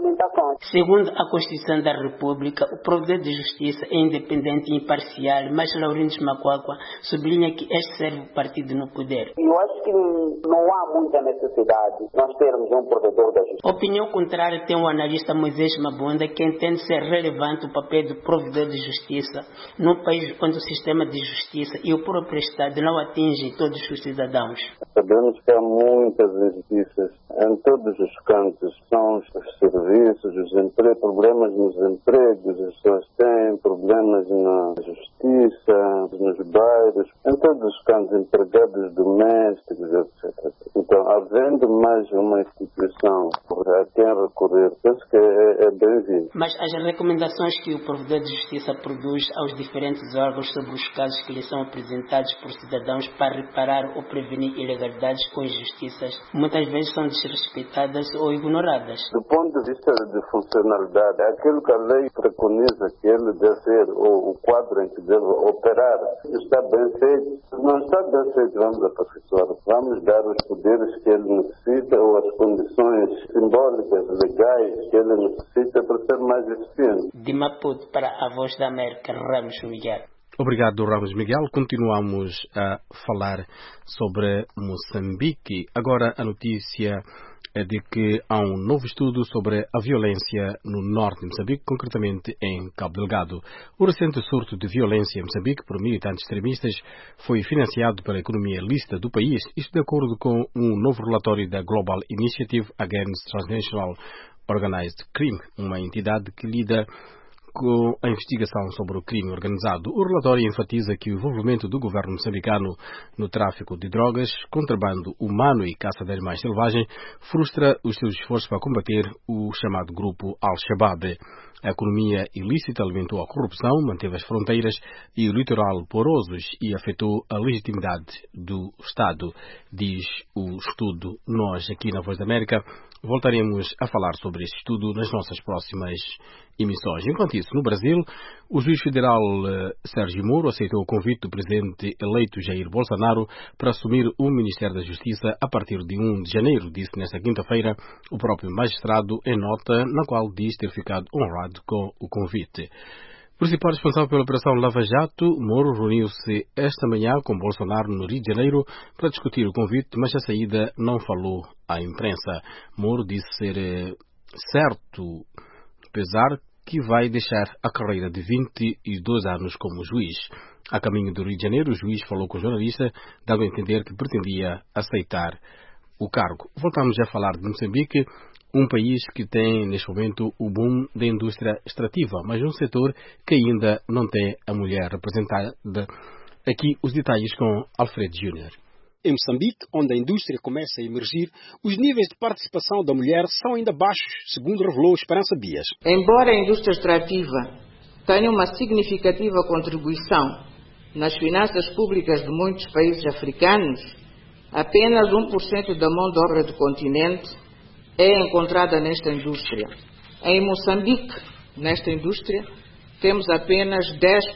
regulamentações. Segundo a Constituição da República, o Provedor de Justiça é independente e imparcial, mas Laurindo Macuacua sublinha que este serve o partido no poder. Eu acho que não há muita necessidade de nós termos um Provedor da Justiça. Opinião contrária tem o analista Moisés Mabunda, que entende ser relevante o papel do Provedor de Justiça num país onde o sistema de justiça e o próprio Estado não atingem todos os cidadãos. Sabemos que há muitas injustiças em todos os cantos. São os serviços, os empregos, problemas nos empregos, as pessoas têm problemas na justiça, nos bairros, em todos os cantos, empregados domésticos, etc. Então, havendo mais uma instituição a quem recorrer, penso que é bem-vindo. Mas as recomendações que o Provedor de Justiça produz aos diferentes órgãos sobre os casos que lhe são apresentados por cidadãos para reparar ou prevenir ilegalidades com injustiças, muitas vezes são desrespeitadas ou ignoradas. Do ponto de vista de funcionalidade, aquilo que a lei preconiza que ele deve ser, ou o quadro em que deve operar, está bem feito. Se não está bem feito, vamos aperfeiçoar. Vamos dar os poderes que ele necessita ou as condições simbólicas, legais que ele necessita para ser mais eficiente. De Maputo para a Voz da América, Ramos Miguel. Obrigado, Ramos Miguel. Continuamos a falar sobre Moçambique. Agora a notícia é de que há um novo estudo sobre a violência no norte de Moçambique, concretamente em Cabo Delgado. O recente surto de violência em Moçambique por militantes extremistas foi financiado pela economia ilícita do país, isto de acordo com um novo relatório da Global Initiative Against Transnational Organized Crime, uma entidade que lida com a investigação sobre o crime organizado. O relatório enfatiza que o envolvimento do governo moçambicano no tráfico de drogas, contrabando humano e caça de animais selvagens frustra os seus esforços para combater o chamado grupo Al-Shabaab. A economia ilícita alimentou a corrupção, manteve as fronteiras e o litoral porosos e afetou a legitimidade do Estado, diz o estudo. Nós, aqui na Voz da América, voltaremos a falar sobre este estudo nas nossas próximas emissões. Enquanto isso, no Brasil, o juiz federal Sérgio Moro aceitou o convite do presidente eleito Jair Bolsonaro para assumir o Ministério da Justiça a partir de 1 de janeiro, disse nesta quinta-feira o próprio magistrado em nota na qual diz ter ficado honrado com o convite. O principal responsável pela Operação Lava Jato, Moro, reuniu-se esta manhã com Bolsonaro no Rio de Janeiro para discutir o convite, mas a saída não falou à imprensa. Moro disse ser certo, apesar que vai deixar a carreira de 22 anos como juiz. A caminho do Rio de Janeiro, o juiz falou com o jornalista, dando a entender que pretendia aceitar o cargo. Voltamos a falar de Moçambique, um país que tem, neste momento, o boom da indústria extrativa, mas um setor que ainda não tem a mulher representada. Aqui os detalhes com Alfredo Júnior. Em Moçambique, onde a indústria começa a emergir, os níveis de participação da mulher são ainda baixos, segundo revelou Esperança Bias. Embora a indústria extrativa tenha uma significativa contribuição nas finanças públicas de muitos países africanos, apenas 1% da mão de obra do continente é encontrada nesta indústria. Em Moçambique, nesta indústria, temos apenas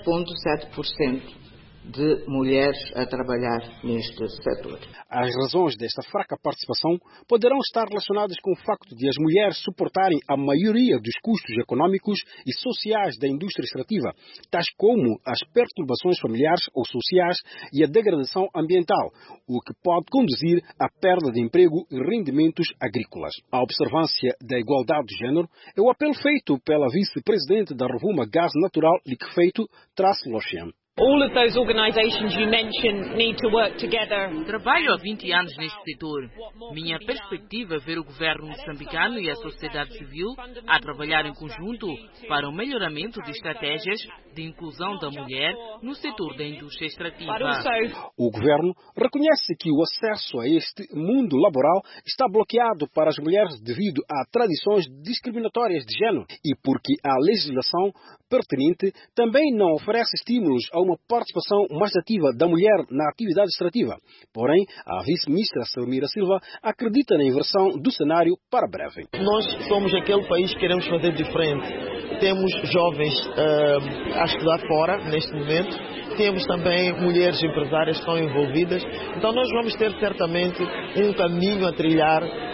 10,7% de mulheres a trabalhar neste setor. As razões desta fraca participação poderão estar relacionadas com o facto de as mulheres suportarem a maioria dos custos econômicos e sociais da indústria extrativa, tais como as perturbações familiares ou sociais e a degradação ambiental, o que pode conduzir à perda de emprego e rendimentos agrícolas. A observância da igualdade de género é o apelo feito pela vice-presidente da Rovuma Gás Natural Liquefeito, Trace Lochian. All of those organizations you mentioned need to work together. Trabalho há 20 anos neste setor. Minha perspectiva é ver o governo moçambicano e a sociedade civil a trabalhar em conjunto para o melhoramento de estratégias de inclusão da mulher no setor da indústria extrativa. O governo reconhece que o acesso a este mundo laboral está bloqueado para as mulheres devido a tradições discriminatórias de género e porque a legislação pertinente também não oferece estímulos a uma participação mais ativa da mulher na atividade extrativa. Porém, a vice-ministra Selmira Silva acredita na inversão do cenário para breve. Nós somos aquele país que queremos fazer diferente. Temos jovens a estudar fora, neste momento. Temos também mulheres empresárias que estão envolvidas. Então nós vamos ter certamente um caminho a trilhar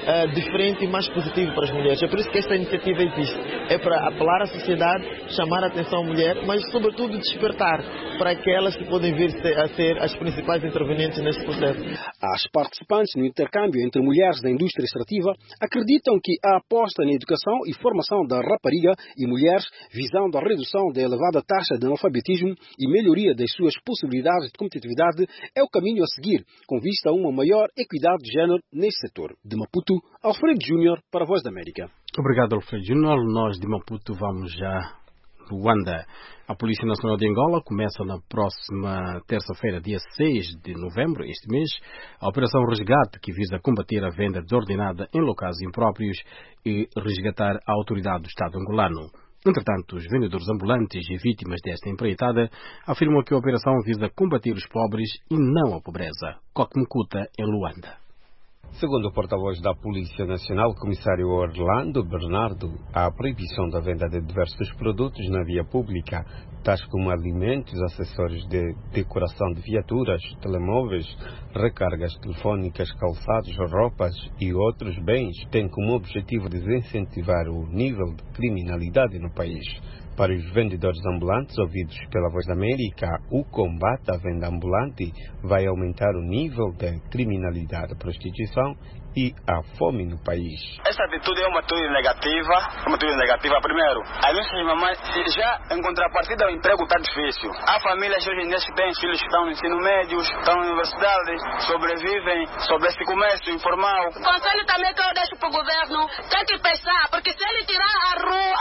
diferente e mais positivo para as mulheres. É por isso que esta iniciativa existe. É para apelar à sociedade, chamar a atenção à mulher, mas sobretudo despertar para aquelas que podem vir a ser as principais intervenientes neste processo. As participantes no intercâmbio entre mulheres da indústria extrativa acreditam que a aposta na educação e formação da rapariga e mulheres, visando a redução da elevada taxa de analfabetismo e melhoria das suas possibilidades de competitividade, é o caminho a seguir, com vista a uma maior equidade de género neste setor. De Maputo, Alfredo Júnior para a Voz da América. Obrigado, Alfredo Júnior. Nós de Maputo vamos já Luanda. A Polícia Nacional de Angola começa na próxima terça-feira, dia 6 de novembro, este mês, a Operação Resgate, que visa combater a venda desordenada em locais impróprios e resgatar a autoridade do Estado angolano. Entretanto, os vendedores ambulantes e vítimas desta empreitada afirmam que a operação visa combater os pobres e não a pobreza. Kokmukuta, em Luanda. Segundo o porta-voz da Polícia Nacional, comissário Orlando Bernardo, a proibição da venda de diversos produtos na via pública, tais como alimentos, acessórios de decoração de viaturas, telemóveis, recargas telefónicas, calçados, roupas e outros bens, tem como objetivo desincentivar o nível de criminalidade no país. Para os vendedores ambulantes ouvidos pela Voz da América, o combate à venda ambulante vai aumentar o nível de criminalidade, prostituição e a fome no país. Essa atitude é uma atitude negativa. Primeiro, as nossas mamães, já em contrapartida, o emprego está difícil. Há famílias hoje em dia que têm filhos que estão no ensino médio, estão na universidade, sobrevivem sobre esse comércio informal. O conselho também que eu deixo para o governo tem que pensar, porque se ele tirar a rua,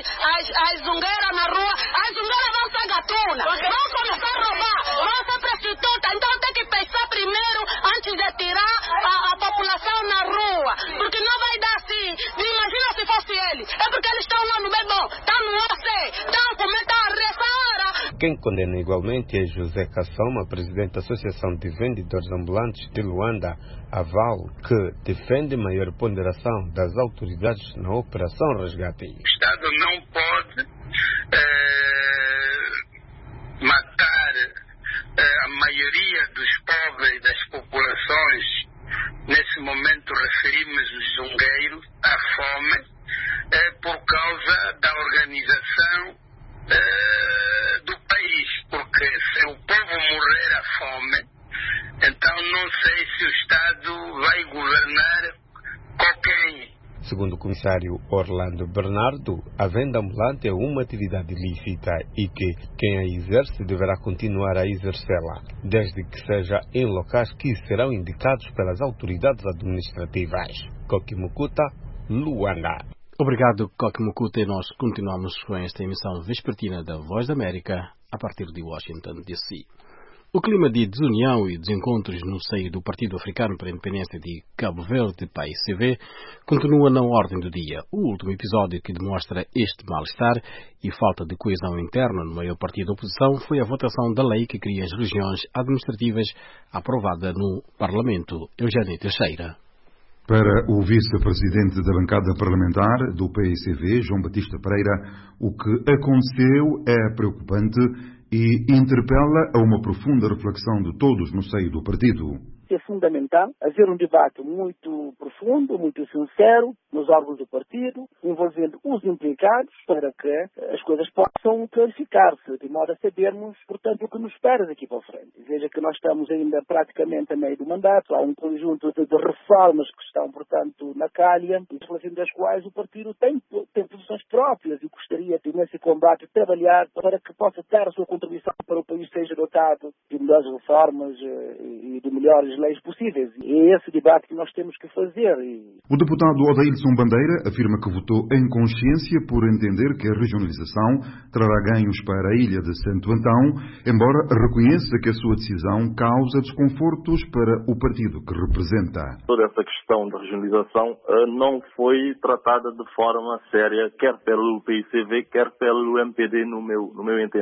as zungueiras na rua, as zungueiras vão ser gatunas, vão começar a roubar, vão ser prostitutas. Então tem que pensar primeiro antes de tirar a população na rua, porque não vai dar assim. Imagina se fosse ele. É porque eles estão lá no meio bom, estão no OC, estão a comer, estão a rezar. Quem condena igualmente é José Kassoma, presidente da Associação de Vendedores Ambulantes de Luanda, AVAL, que defende maior ponderação das autoridades na Operação Resgate. O Estado não pode matar a maioria dos pobres das populações. Nesse momento referimos os zungueiros à fome por causa da organização do país, porque se o povo morrer à fome, então não sei se o Estado vai governar com quem. Segundo o comissário Orlando Bernardo, a venda ambulante é uma atividade ilícita e que quem a exerce deverá continuar a exercê-la, desde que seja em locais que serão indicados pelas autoridades administrativas. Kokmukuta, Luanda. Obrigado, Kokmukuta, e nós continuamos com esta emissão vespertina da Voz da América a partir de Washington, D.C. O clima de desunião e desencontros no seio do Partido Africano para a Independência de Cabo Verde, PAICV, continua na ordem do dia. O último episódio que demonstra este mal-estar e falta de coesão interna no maior partido da oposição foi a votação da lei que cria as regiões administrativas aprovada no Parlamento. Eugênio Teixeira. Para o vice-presidente da bancada parlamentar do PAICV, João Batista Pereira, o que aconteceu é preocupante e interpela a uma profunda reflexão de todos no seio do partido. É fundamental haver um debate muito profundo, muito sincero, nos órgãos do partido, envolvendo os implicados, para que as coisas possam clarificar-se, de modo a sabermos, portanto, o que nos espera daqui para frente. Veja que nós estamos ainda praticamente a meio do mandato, há um conjunto de reformas que estão, portanto, na calha, relação das quais o partido tem posições próprias e gostaria de, nesse combate, trabalhar para que possa dar a sua contribuição para o país seja dotado de melhores reformas e de melhores leis possíveis. E é esse debate que nós temos que fazer. O deputado Odailson Bandeira afirma que votou em consciência por entender que a regionalização trará ganhos para a ilha de Santo Antão, embora reconheça que a sua decisão causa desconfortos para o partido que representa. Toda essa questão da regionalização não foi tratada de forma séria, quer pelo PICV, quer pelo MPD, no meu entender.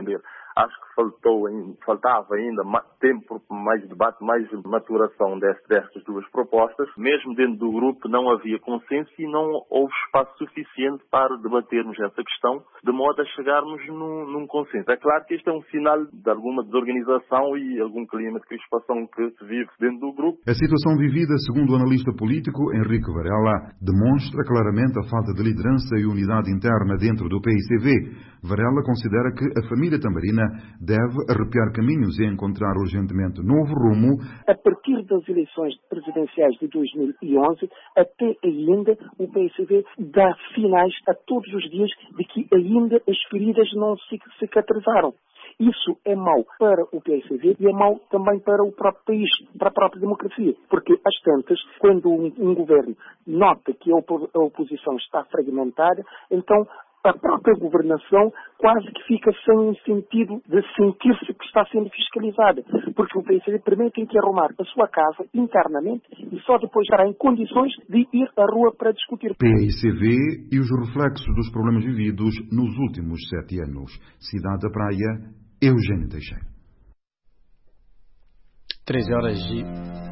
acho que faltava ainda tempo, mais debate, mais maturação destas duas propostas. Mesmo dentro do grupo não havia consenso e não houve espaço suficiente para debatermos essa questão, de modo a chegarmos num consenso. É claro que este é um sinal de alguma desorganização e algum clima de crispação que se vive dentro do grupo. A situação vivida, segundo o analista político Henrique Varela, demonstra claramente a falta de liderança e unidade interna dentro do PICV. Varela considera que a família Tambarina deve arrepiar caminhos e encontrar urgentemente novo rumo. A partir das eleições presidenciais de 2011, até ainda o PICV dá sinais a todos os dias de que ainda as feridas não se cicatrizaram. Isso é mau para o PICV e é mau também para o próprio país, para a própria democracia. Porque, às tantas, quando um governo nota que a oposição está fragmentada, então a própria governação quase que fica sem um sentido de sentir-se que está sendo fiscalizada. Porque o PICV primeiro tem que arrumar a sua casa internamente e só depois estará em condições de ir à rua para discutir. PICV e os reflexos dos problemas vividos nos últimos 7 anos. Cidade da Praia, Eugênio Teixeira. 13 horas e...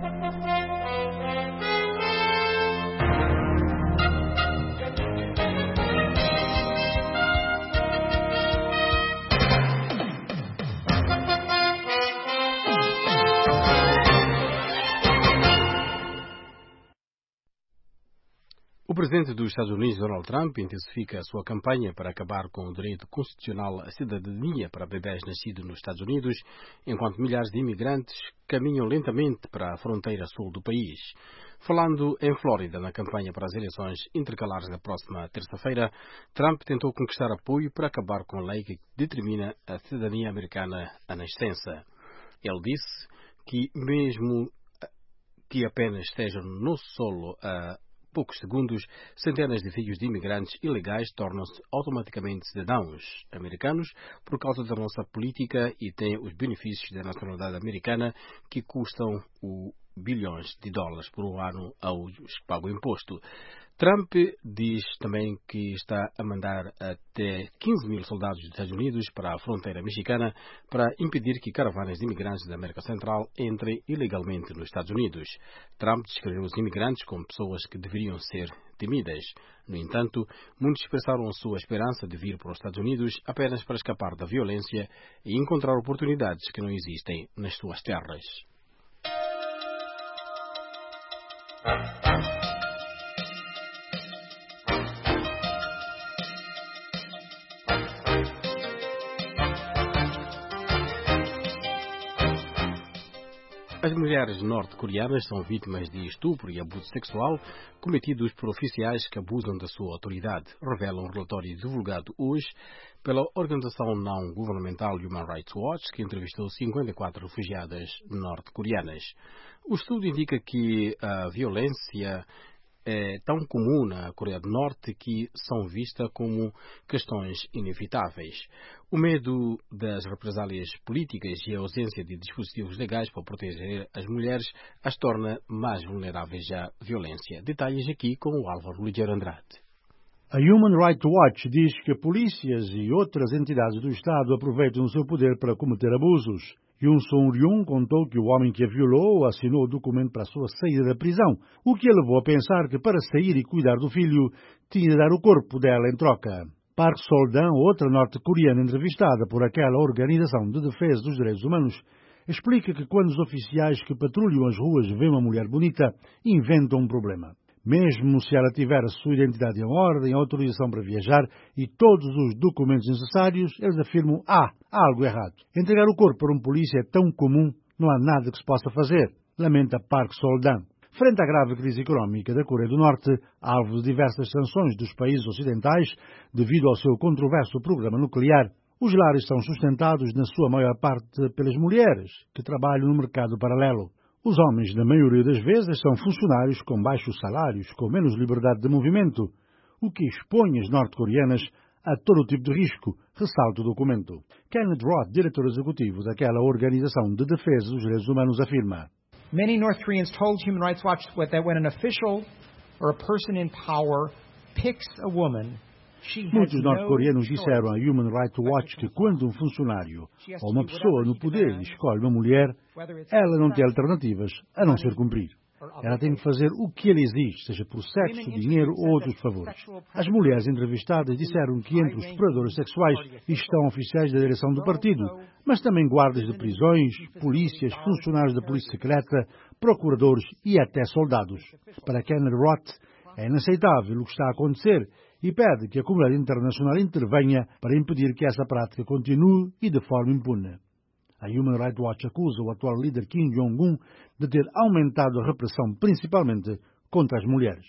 O presidente dos Estados Unidos, Donald Trump, intensifica a sua campanha para acabar com o direito constitucional à cidadania para bebés nascidos nos Estados Unidos, enquanto milhares de imigrantes caminham lentamente para a fronteira sul do país. Falando em Flórida, na campanha para as eleições intercalares da próxima terça-feira, Trump tentou conquistar apoio para acabar com a lei que determina a cidadania americana à nascença. Ele disse que, mesmo que apenas estejam no solo a poucos segundos, centenas de filhos de imigrantes ilegais tornam-se automaticamente cidadãos americanos por causa da nossa política e têm os benefícios da nacionalidade americana que custam bilhões de dólares por ano aos que pagam imposto. Trump diz também que está a mandar até 15 mil soldados dos Estados Unidos para a fronteira mexicana para impedir que caravanas de imigrantes da América Central entrem ilegalmente nos Estados Unidos. Trump descreveu os imigrantes como pessoas que deveriam ser temidas. No entanto, muitos expressaram a sua esperança de vir para os Estados Unidos apenas para escapar da violência e encontrar oportunidades que não existem nas suas terras. As mulheres norte-coreanas são vítimas de estupro e abuso sexual cometidos por oficiais que abusam da sua autoridade, revela um relatório divulgado hoje pela organização não-governamental Human Rights Watch, que entrevistou 54 refugiadas norte-coreanas. O estudo indica que a violência é tão comum na Coreia do Norte que são vistas como questões inevitáveis. O medo das represálias políticas e a ausência de dispositivos legais para proteger as mulheres as torna mais vulneráveis à violência. Detalhes aqui com o Álvaro Ligeiro Andrade. A Human Rights Watch diz que polícias e outras entidades do Estado aproveitam o seu poder para cometer abusos. Yoon Sung-ryung contou que o homem que a violou assinou o documento para a sua saída da prisão, o que a levou a pensar que para sair e cuidar do filho tinha de dar o corpo dela em troca. Park Sol-dan, outra norte-coreana entrevistada por aquela organização de defesa dos direitos humanos, explica que quando os oficiais que patrulham as ruas veem uma mulher bonita, inventam um problema. Mesmo se ela tiver a sua identidade em ordem, autorização para viajar e todos os documentos necessários, eles afirmam, há algo errado. Entregar o corpo para um polícia é tão comum, não há nada que se possa fazer, lamenta Park Sol-dan. Frente à grave crise económica da Coreia do Norte, alvo de diversas sanções dos países ocidentais devido ao seu controverso programa nuclear, os lares são sustentados na sua maior parte pelas mulheres, que trabalham no mercado paralelo. Os homens, na maioria das vezes, são funcionários com baixos salários, com menos liberdade de movimento, o que expõe as norte-coreanas a todo tipo de risco, ressalta o documento. Kenneth Roth, diretor executivo daquela organização de defesa dos direitos humanos, afirma: Many North Koreans told Human Rights Watch that when an official or a person in power picks a woman, Muitos norte-coreanos disseram a Human Rights Watch que quando um funcionário ou uma pessoa no poder escolhe uma mulher, ela não tem alternativas a não ser cumprir. Ela tem que fazer o que ele exige, seja por sexo, dinheiro ou outros favores. As mulheres entrevistadas disseram que entre os predadores sexuais estão oficiais da direção do partido, mas também guardas de prisões, polícias, funcionários da polícia secreta, procuradores e até soldados. Para Kenneth Roth, é inaceitável o que está a acontecer e pede que a comunidade internacional intervenha para impedir que essa prática continue e de forma impune. A Human Rights Watch acusa o atual líder Kim Jong-un de ter aumentado a repressão, principalmente contra as mulheres.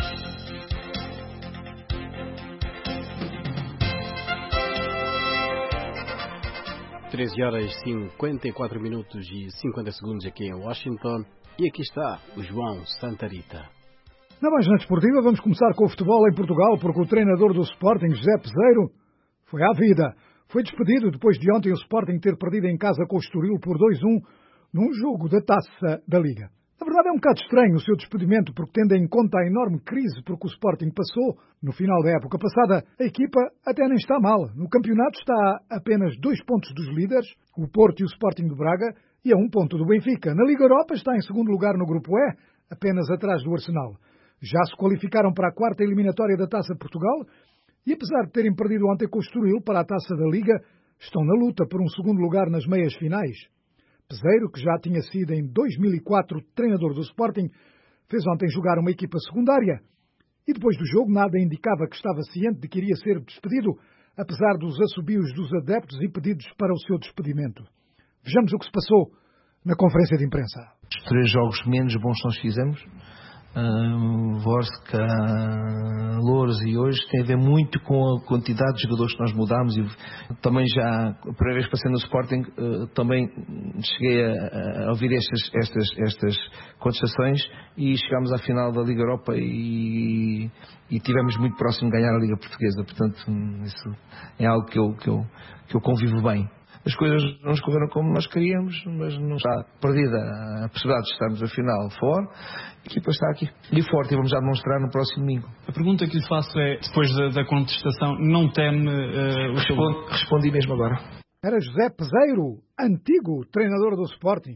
Horas 54 minutos e 50 segundos aqui em Washington. E aqui está o João Santa Rita. Na página desportiva vamos começar com o futebol em Portugal, porque o treinador do Sporting, José Peseiro, foi à vida. Foi despedido depois de ontem o Sporting ter perdido em casa com o Estoril por 2-1 num jogo da Taça da Liga. Na verdade é um bocado estranho o seu despedimento, porque tendo em conta a enorme crise por que o Sporting passou no final da época passada, a equipa até nem está mal. No campeonato está a apenas 2 pontos dos líderes, o Porto e o Sporting de Braga, e a 1 ponto do Benfica. Na Liga Europa está em segundo lugar no grupo E, apenas atrás do Arsenal. Já se qualificaram para a 4ª eliminatória da Taça Portugal, e apesar de terem perdido ontem com o Estoril para a Taça da Liga, estão na luta por um segundo lugar nas meias finais. Peseiro, que já tinha sido em 2004 treinador do Sporting, fez ontem jogar uma equipa secundária e depois do jogo nada indicava que estava ciente de que iria ser despedido, apesar dos assobios dos adeptos e pedidos para o seu despedimento. Vejamos o que se passou na conferência de imprensa. Os 3 jogos menos bons que nós fizemos, Vorska, Louros e hoje, tem a ver muito com a quantidade de jogadores que nós mudámos. E também já, a primeira vez que passei no Sporting, também cheguei a ouvir estas contestações e chegámos à final da Liga Europa e tivemos muito próximo de ganhar a Liga Portuguesa. Portanto, isso é algo que eu convivo bem. As coisas não escorreram como nós queríamos, mas não está perdida a possibilidade de estarmos, afinal, fora. A equipa está aqui e forte e vamos já demonstrar no próximo domingo. A pergunta que lhe faço é, depois da contestação, não teme Respondi mesmo agora. Era José Peseiro, antigo treinador do Sporting.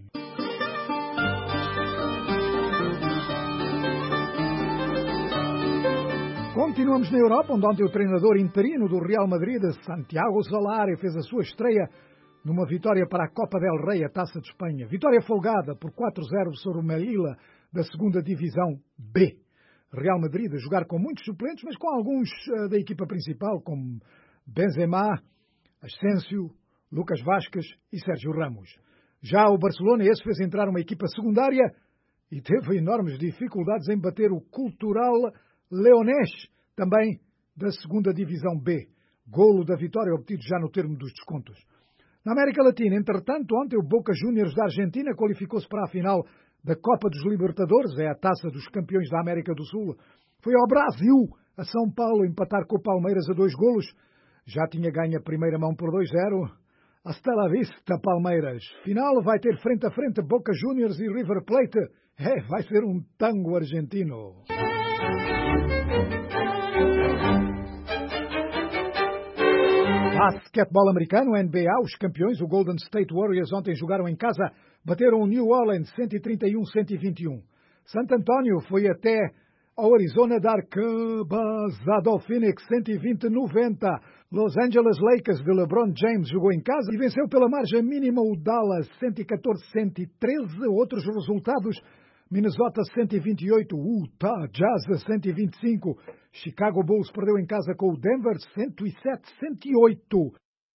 Continuamos na Europa, onde ontem o treinador interino do Real Madrid, Santiago Solari, fez a sua estreia numa vitória para a Copa del Rey, a Taça de Espanha. Vitória folgada por 4-0 sobre o Melilla, da 2ª Divisão B. Real Madrid a jogar com muitos suplentes, mas com alguns da equipa principal, como Benzema, Asensio, Lucas Vázquez e Sérgio Ramos. Já o Barcelona, esse fez entrar uma equipa secundária e teve enormes dificuldades em bater o Cultural Leonés, também da 2ª Divisão B. Golo da vitória obtido já no termo dos descontos. Na América Latina, entretanto, ontem o Boca Juniors da Argentina qualificou-se para a final da Copa dos Libertadores, é a Taça dos Campeões da América do Sul. Foi ao Brasil, a São Paulo, empatar com o Palmeiras a 2 golos. Já tinha ganho a primeira mão por 2-0. Hasta la vista, Palmeiras. Final vai ter frente a frente Boca Juniors e River Plate. Vai ser um tango argentino. Basquetebol americano, NBA, os campeões, o Golden State Warriors, ontem jogaram em casa, bateram o New Orleans 131-121. Santo Antonio foi até ao Arizona dar cabazada ao Phoenix 120-90. Los Angeles Lakers de LeBron James jogou em casa e venceu pela margem mínima o Dallas 114-113. Outros resultados: Minnesota 128, Utah Jazz 125. Chicago Bulls perdeu em casa com o Denver 107-108.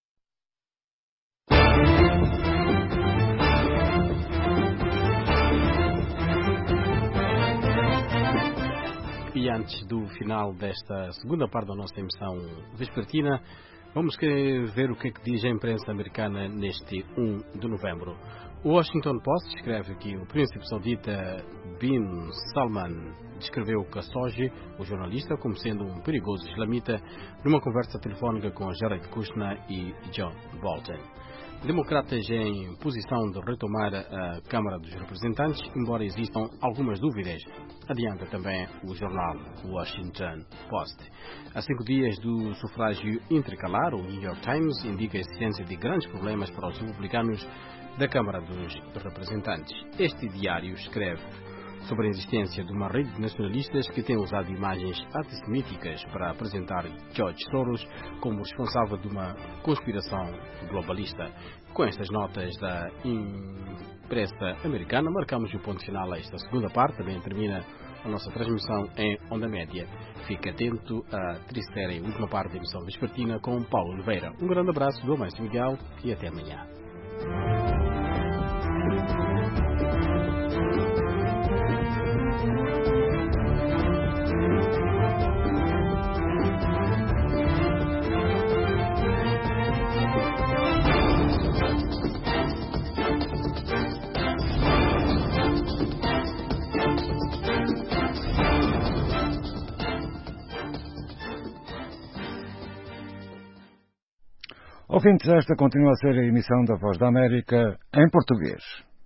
E antes do final desta segunda parte da nossa emissão vespertina, vamos ver o que é que diz a imprensa americana neste 1 de novembro. O Washington Post escreve que o príncipe saudita Bin Salman descreveu Khashoggi, o jornalista, como sendo um perigoso islamita numa conversa telefónica com Jared Kushner e John Bolton. Democratas em posição de retomar a Câmara dos Representantes, embora existam algumas dúvidas, adianta também o jornal Washington Post. A 5 dias do sufrágio intercalar, o New York Times indica a existência de grandes problemas para os republicanos da Câmara dos Representantes. Este diário escreve sobre a existência de uma rede de nacionalistas que tem usado imagens antissemíticas para apresentar George Soros como responsável de uma conspiração globalista. Com estas notas da imprensa americana, marcamos o ponto final a esta segunda parte. Também termina a nossa transmissão em onda média. Fique atento à terceira e última parte da emissão vespertina com Paulo Oliveira. Um grande abraço do Mestre Miguel e até amanhã. Ouvintes, esta continua a ser a emissão da Voz da América em português.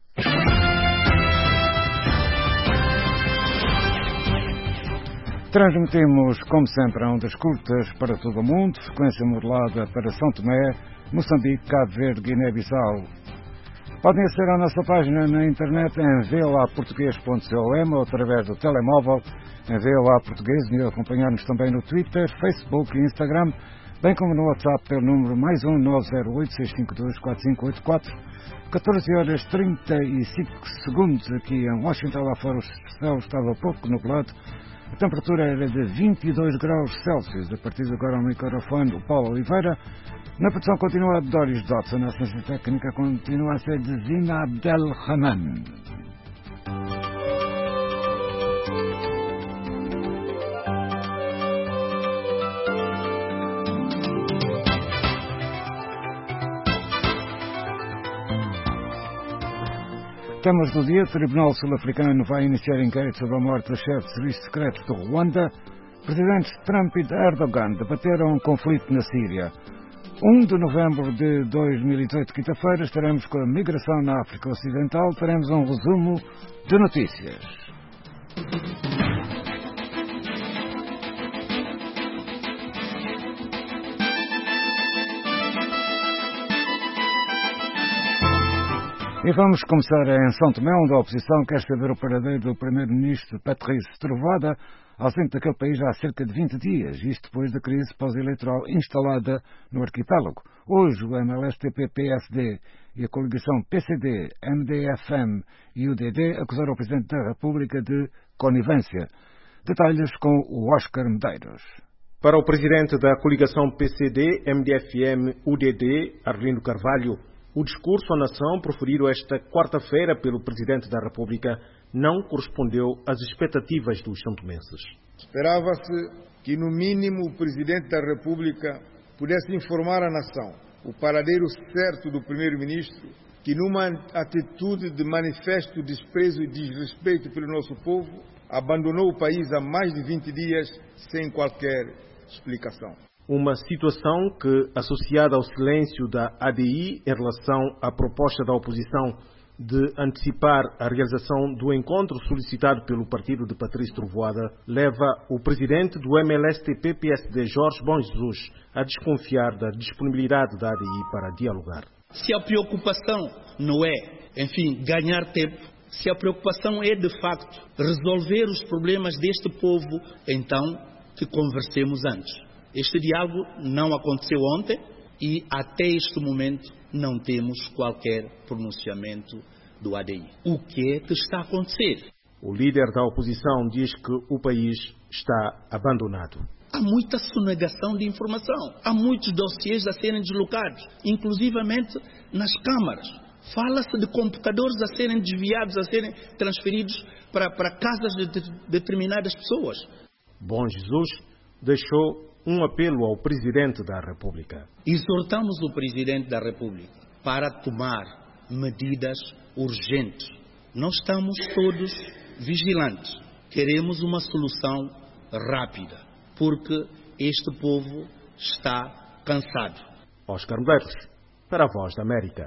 Transmitimos, como sempre, ondas curtas para todo o mundo, frequência modulada para São Tomé, Moçambique, Cabo Verde, Guiné-Bissau. Podem aceder à nossa página na internet em voaportugues.com ou através do telemóvel em VOA Português e acompanhar-nos também no Twitter, Facebook e Instagram, bem como no WhatsApp pelo número +1 908 652 4584. 14h35 aqui em Washington. Lá fora o céu estava pouco nublado. A temperatura era de 22 graus Celsius. A partir de agora, ao microfone, o Paulo Oliveira. Na produção continua de Doris Dodson. A assistência técnica continua a ser de Zina Abdelrahman. Temas do dia: o Tribunal Sul-Africano vai iniciar inquérito sobre a morte do chefe de serviço secreto do Ruanda. Presidentes Trump e Erdogan debateram um conflito na Síria. 1 de novembro de 2018, quinta-feira, estaremos com a migração na África Ocidental. Teremos um resumo de notícias. E vamos começar em São Tomé, onde a oposição quer saber o paradeiro do primeiro-ministro Patrice Trovoada, ausente daquele país há cerca de 20 dias, isto depois da crise pós-eleitoral instalada no arquipélago. Hoje o MLSTP-PSD e a coligação PCD, MDFM e UDD acusaram o Presidente da República de conivência. Detalhes com o Oscar Medeiros. Para o Presidente da coligação PCD, MDFM, UDD, Arlindo Carvalho, o discurso à nação proferido esta quarta-feira pelo Presidente da República não correspondeu às expectativas dos santomenses. Esperava-se que, no mínimo, o Presidente da República pudesse informar a nação o paradeiro certo do Primeiro-Ministro, que, numa atitude de manifesto desprezo e desrespeito pelo nosso povo, abandonou o país há mais de 20 dias sem qualquer explicação. Uma situação que, associada ao silêncio da ADI em relação à proposta da oposição de antecipar a realização do encontro solicitado pelo partido de Patrice Trovoada, leva o presidente do MLSTP-PSD, Jorge Bom Jesus, a desconfiar da disponibilidade da ADI para dialogar. Se a preocupação não é, ganhar tempo, se a preocupação é, de facto, resolver os problemas deste povo, então que conversemos antes. Este diálogo não aconteceu ontem e até este momento não temos qualquer pronunciamento do ADI. O que é que está a acontecer? O líder da oposição diz que o país está abandonado. Há muita sonegação de informação. Há muitos dossiês a serem deslocados, inclusivamente nas câmaras. Fala-se de computadores a serem desviados, a serem transferidos para casas de determinadas pessoas. Bom Jesus deixou um apelo ao Presidente da República. Exortamos o Presidente da República para tomar medidas urgentes. Nós estamos todos vigilantes. Queremos uma solução rápida, porque este povo está cansado. Oscar Medeiros, para a Voz da América.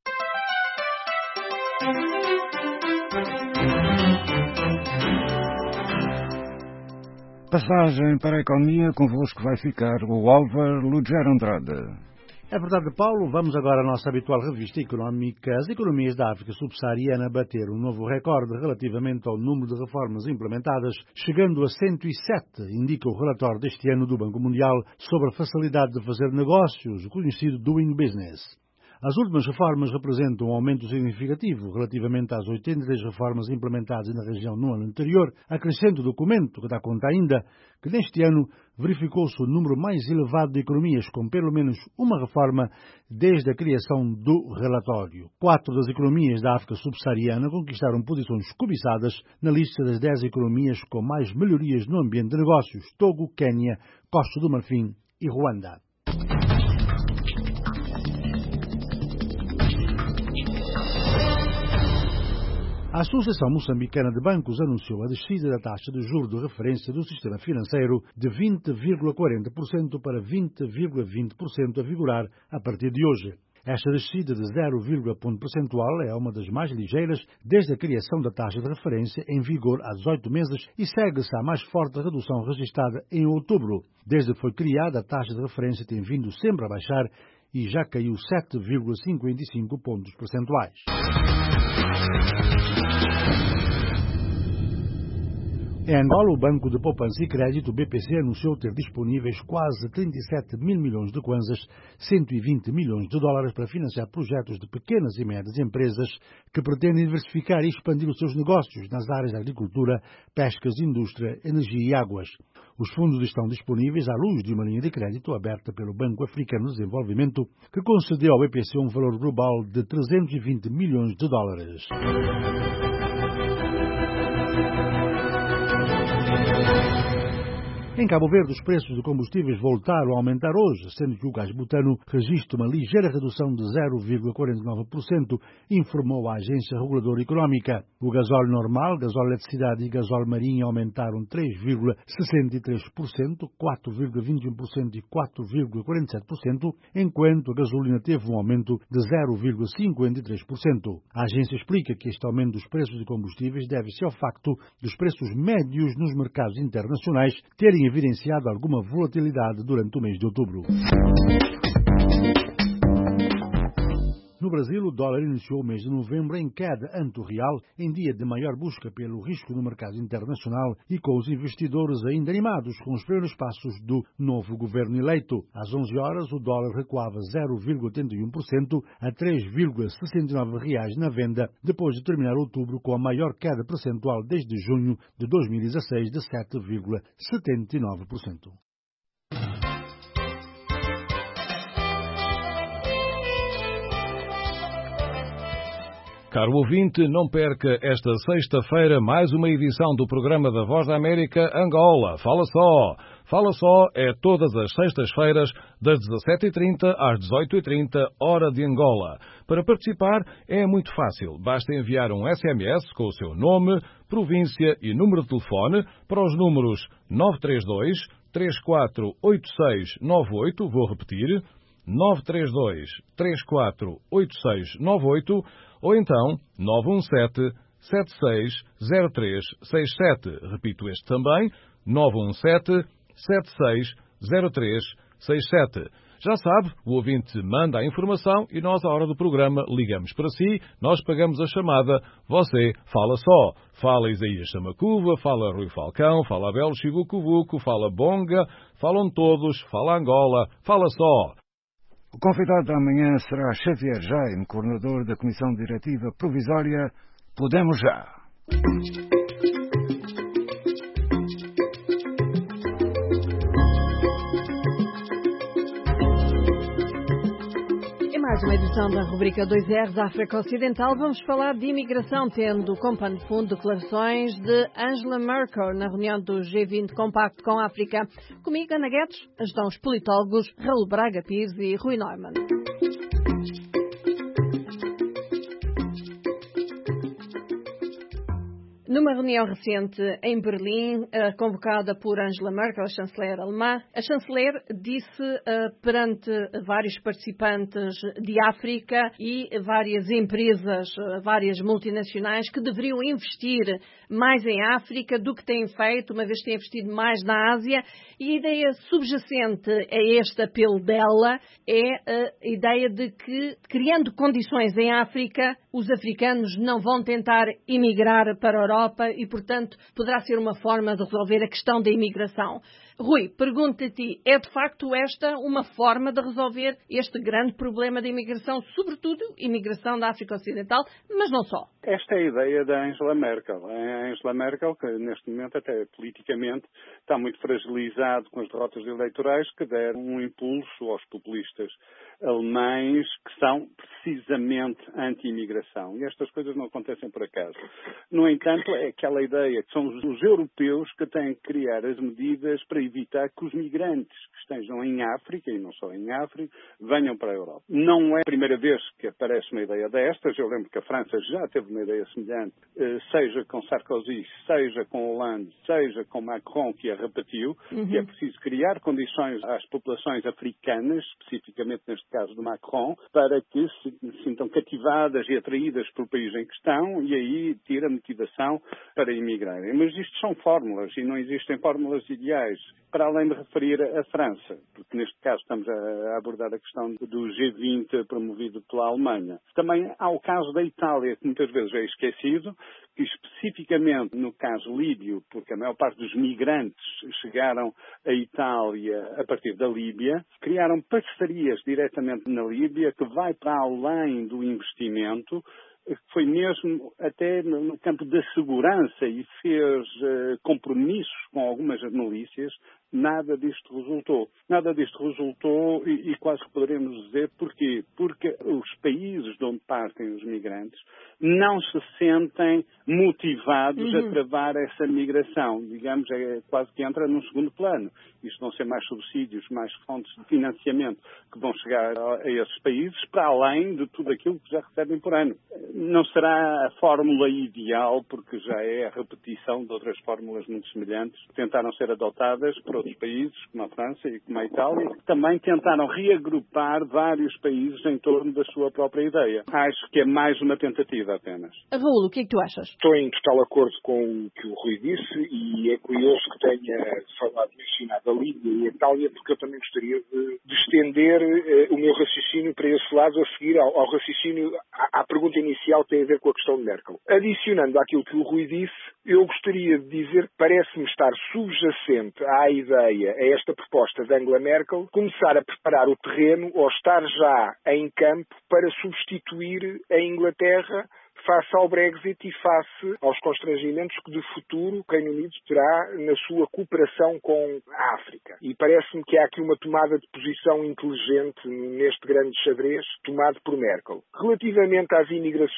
Passagem para a economia, convosco vai ficar o Álvaro Lugero Andrade. É verdade, Paulo. Vamos agora à nossa habitual revista económica. As economias da África subsaariana bateram um novo recorde relativamente ao número de reformas implementadas, chegando a 107, indica o relatório deste ano do Banco Mundial sobre a facilidade de fazer negócios, o conhecido Doing Business. As últimas reformas representam um aumento significativo relativamente às 83 reformas implementadas na região no ano anterior, acrescenta o documento que dá conta ainda que neste ano verificou-se o número mais elevado de economias com pelo menos uma reforma desde a criação do relatório. 4 das economias da África subsaariana conquistaram posições cobiçadas na lista das 10 economias com mais melhorias no ambiente de negócios: Togo, Quênia, Costa do Marfim e Ruanda. A Associação Moçambicana de Bancos anunciou a descida da taxa de juros de referência do sistema financeiro de 20,40% para 20,20% a vigorar a partir de hoje. Esta descida de 0,1 ponto percentual é uma das mais ligeiras desde a criação da taxa de referência em vigor há 18 meses e segue-se à mais forte redução registrada em outubro. Desde que foi criada, a taxa de referência tem vindo sempre a baixar e já caiu 7,55 pontos percentuais. Em Angola, o Banco de Poupança e Crédito, BPC, anunciou ter disponíveis quase 37 mil milhões de kwanzas, 120 milhões de dólares, para financiar projetos de pequenas e médias empresas que pretendem diversificar e expandir os seus negócios nas áreas da agricultura, pescas, indústria, energia e águas. Os fundos estão disponíveis à luz de uma linha de crédito aberta pelo Banco Africano de Desenvolvimento, que concedeu ao BPC um valor global de 320 milhões de dólares. Em Cabo Verde, os preços de combustíveis voltaram a aumentar hoje, sendo que o gás butano registra uma ligeira redução de 0,49%, informou a Agência Reguladora Económica. O gasóleo normal, gasóleo eletricidade e gasóleo marinho aumentaram 3,63%, 4,21% e 4,47%, enquanto a gasolina teve um aumento de 0,53%. A agência explica que este aumento dos preços de combustíveis deve-se ao facto dos preços médios nos mercados internacionais terem evidenciado alguma volatilidade durante o mês de outubro. No Brasil, o dólar iniciou o mês de novembro em queda ante o real, em dia de maior busca pelo risco no mercado internacional e com os investidores ainda animados com os primeiros passos do novo governo eleito. Às 11 horas, o dólar recuava 0,81% a R$3,69 na venda, depois de terminar outubro com a maior queda percentual desde junho de 2016 de 7,79%. Caro ouvinte, não perca esta sexta-feira mais uma edição do programa da Voz da América Angola. Fala Só! Fala Só é todas as sextas-feiras, das 17h30 às 18h30, hora de Angola. Para participar é muito fácil. Basta enviar um SMS com o seu nome, província e número de telefone para os números 932 348698, vou repetir, 932 348698, ou então 917 760367. Repito este também, 917 760367. Já sabe, o ouvinte manda a informação e nós, à hora do programa, ligamos para si, nós pagamos a chamada, você fala só. Fala Isaías Samacuva, fala Rui Falcão, fala Abel Chibucuvuco, fala Bonga, falam todos, fala Angola, fala só. O convidado da manhã será Xavier Jaime, coordenador da Comissão Diretiva Provisória Podemos Já. Em mais uma edição da rubrica 2Rs África Ocidental, vamos falar de imigração, tendo como pano de fundo declarações de Angela Merkel na reunião do G20 Compacto com a África. Comigo, Ana Guedes, ajudam os politólogos Raul Braga Pires e Rui Neumann. Numa reunião recente em Berlim, convocada por Angela Merkel, a chanceler alemã, a chanceler disse perante vários participantes de África e várias empresas, várias multinacionais, que deveriam investir mais em África do que têm feito, uma vez que têm investido mais na Ásia. E a ideia subjacente a este apelo dela é a ideia de que, criando condições em África, os africanos não vão tentar emigrar para a Europa e, portanto, poderá ser uma forma de resolver a questão da imigração. Rui, pergunto a ti, é de facto esta uma forma de resolver este grande problema da imigração, sobretudo imigração da África Ocidental, mas não só? Esta é a ideia da Angela Merkel. A Angela Merkel, que neste momento até politicamente está muito fragilizado com as derrotas eleitorais que deram um impulso aos populistas alemães que são precisamente anti-imigração. E estas coisas não acontecem por acaso. No entanto, é aquela ideia que são os europeus que têm que criar as medidas para evitar que os migrantes que estejam em África, e não só em África, venham para a Europa. Não é a primeira vez que aparece uma ideia destas. Eu lembro que a França já teve uma ideia semelhante, seja com Sarkozy, seja com Hollande, seja com Macron, que a repetiu, que é preciso criar condições às populações africanas, especificamente neste caso do Macron, para que se sintam cativadas e atraídas pelo país em questão e aí ter a motivação para emigrarem. Mas isto são fórmulas e não existem fórmulas ideais, para além de referir a França, porque neste caso estamos a abordar a questão do G20 promovido pela Alemanha. Também há o caso da Itália, que muitas vezes é esquecido, que especificamente no caso líbio, porque a maior parte dos migrantes chegaram à Itália a partir da Líbia, criaram parcerias diretamente na Líbia que vai para além do investimento, foi mesmo até no campo da segurança e fez compromissos com algumas milícias. Nada disto resultou. Nada disto resultou e quase que poderemos dizer porquê. Porque os países de onde partem os migrantes não se sentem motivados a travar essa migração. Digamos, é quase que entra num segundo plano. Isto vão ser mais subsídios, mais fontes de financiamento que vão chegar a esses países, para além de tudo aquilo que já recebem por ano. Não será a fórmula ideal, porque já é a repetição de outras fórmulas muito semelhantes que tentaram ser adotadas por outros países, como a França e como a Itália, que também tentaram reagrupar vários países em torno da sua própria ideia. Acho que é mais uma tentativa apenas. Raul, o que é que tu achas? Estou em total acordo com o que o Rui disse e é curioso que tenha falado, mencionado a Líbia e a Itália, porque eu também gostaria de estender o meu raciocínio para esse lado, a seguir ao raciocínio, à pergunta inicial que tem a ver com a questão de Merkel. Adicionando àquilo que o Rui disse, eu gostaria de dizer que parece-me estar subjacente à ideia, a esta proposta de Angela Merkel, começar a preparar o terreno ou estar já em campo para substituir a Inglaterra face ao Brexit e face aos constrangimentos que de futuro o Reino Unido terá na sua cooperação com a África. E parece-me que há aqui uma tomada de posição inteligente neste grande xadrez tomado por Merkel. Relativamente às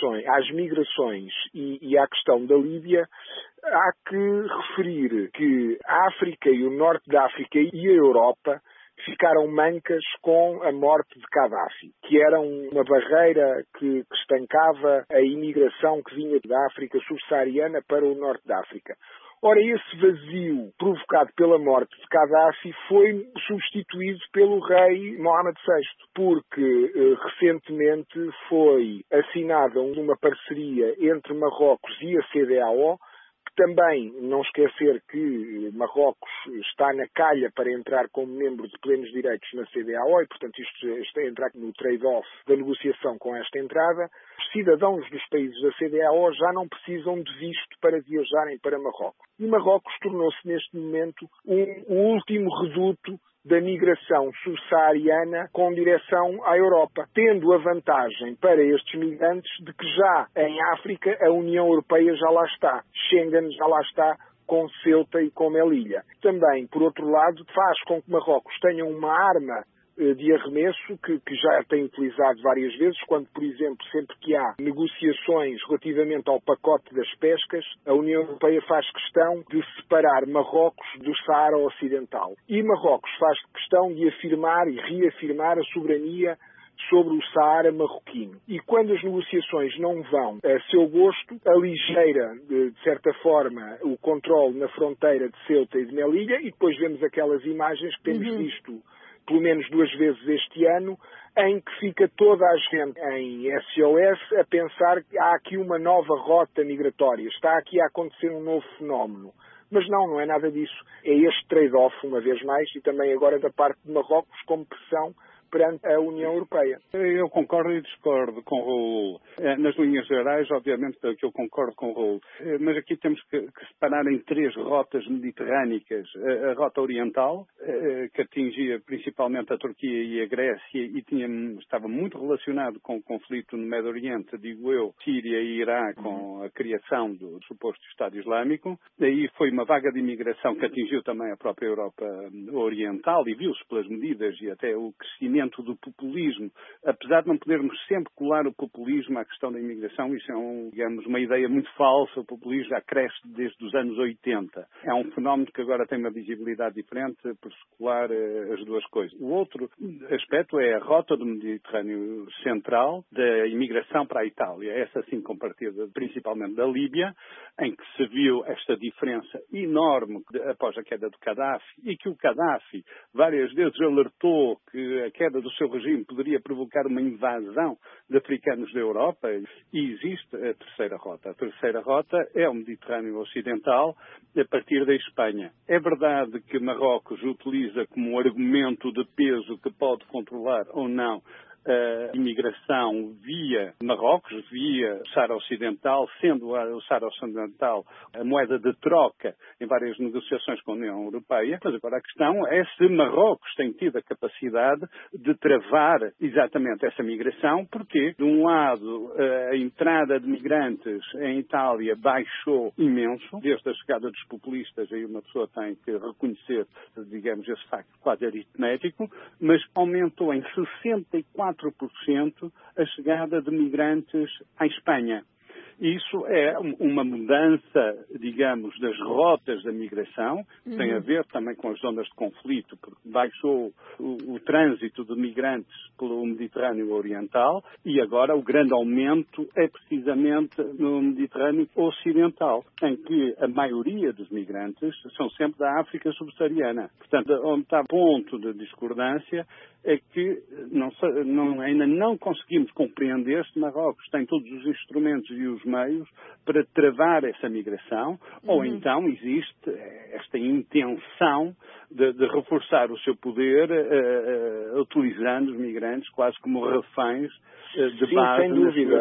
migrações e à questão da Líbia, há que referir que a África e o norte da África e a Europa ficaram mancas com a morte de Gaddafi, que era uma barreira que estancava a imigração que vinha da África subsaariana para o norte da África. Ora, esse vazio provocado pela morte de Gaddafi foi substituído pelo rei Mohamed VI, porque recentemente foi assinada uma parceria entre Marrocos e a CEDEAO, também não esquecer que Marrocos está na calha para entrar como membro de plenos direitos na CEDEAO e, portanto, isto é entrar no trade-off da negociação com esta entrada. Os cidadãos dos países da CEDEAO já não precisam de visto para viajarem para Marrocos. E Marrocos tornou-se, neste momento, o último reduto da migração subsaariana com direção à Europa, tendo a vantagem para estes migrantes de que já em África a União Europeia já lá está, Schengen já lá está com Ceuta e com Melilla. Também, por outro lado, faz com que Marrocos tenha uma arma de arremesso que já tem utilizado várias vezes, quando, por exemplo, sempre que há negociações relativamente ao pacote das pescas, a União Europeia faz questão de separar Marrocos do Saara Ocidental. E Marrocos faz questão de afirmar e reafirmar a soberania sobre o Saara marroquino. E quando as negociações não vão a seu gosto, aligeira, de certa forma, o controle na fronteira de Ceuta e de Melilla, e depois vemos aquelas imagens que temos visto pelo menos 2 vezes este ano, em que fica toda a gente em SOS a pensar que há aqui uma nova rota migratória, está aqui a acontecer um novo fenómeno. Mas não é nada disso. É este trade-off, uma vez mais, e também agora da parte de Marrocos, como pressão perante a União Europeia. Eu concordo e discordo com o Raul. Nas linhas gerais, obviamente que eu concordo com o Raul. Mas aqui temos que separar em 3 rotas mediterrânicas. A rota oriental, que atingia principalmente a Turquia e a Grécia e estava muito relacionado com o conflito no Médio Oriente, digo eu, Síria e Iraque, com a criação do suposto Estado Islâmico. Daí foi uma vaga de imigração que atingiu também a própria Europa Oriental e viu-se pelas medidas e até o crescimento do populismo, apesar de não podermos sempre colar o populismo à questão da imigração, isso é digamos, uma ideia muito falsa. O populismo já cresce desde os anos 80. É um fenómeno que agora tem uma visibilidade diferente por se colar as duas coisas. O outro aspecto é a rota do Mediterrâneo Central, da imigração para a Itália. Essa sim compartida principalmente da Líbia, em que se viu esta diferença enorme após a queda do Gaddafi, e que o Gaddafi várias vezes alertou que a queda do seu regime poderia provocar uma invasão de africanos da Europa, e existe a terceira rota. A terceira rota é o Mediterrâneo Ocidental, a partir da Espanha. É verdade que Marrocos utiliza como argumento de peso que pode controlar ou não a imigração via Marrocos, via o Saara Ocidental, sendo o Saara Ocidental a moeda de troca em várias negociações com a União Europeia. Mas agora a questão é se Marrocos tem tido a capacidade de travar exatamente essa migração, porque, de um lado, a entrada de migrantes em Itália baixou imenso, desde a chegada dos populistas, aí uma pessoa tem que reconhecer, digamos, esse facto quase aritmético, mas aumentou em 64% a chegada de migrantes à Espanha. Isso é uma mudança, digamos, das rotas da migração, que tem a ver também com as zonas de conflito, porque baixou o trânsito de migrantes pelo Mediterrâneo Oriental, e agora o grande aumento é precisamente no Mediterrâneo Ocidental, em que a maioria dos migrantes são sempre da África subsaariana. Portanto, onde está o ponto de discordância é que ainda não conseguimos compreender se Marrocos tem todos os instrumentos e os meios para travar essa migração, ou então existe esta intenção de reforçar o seu poder utilizando os migrantes quase como reféns de base. Sem dúvida.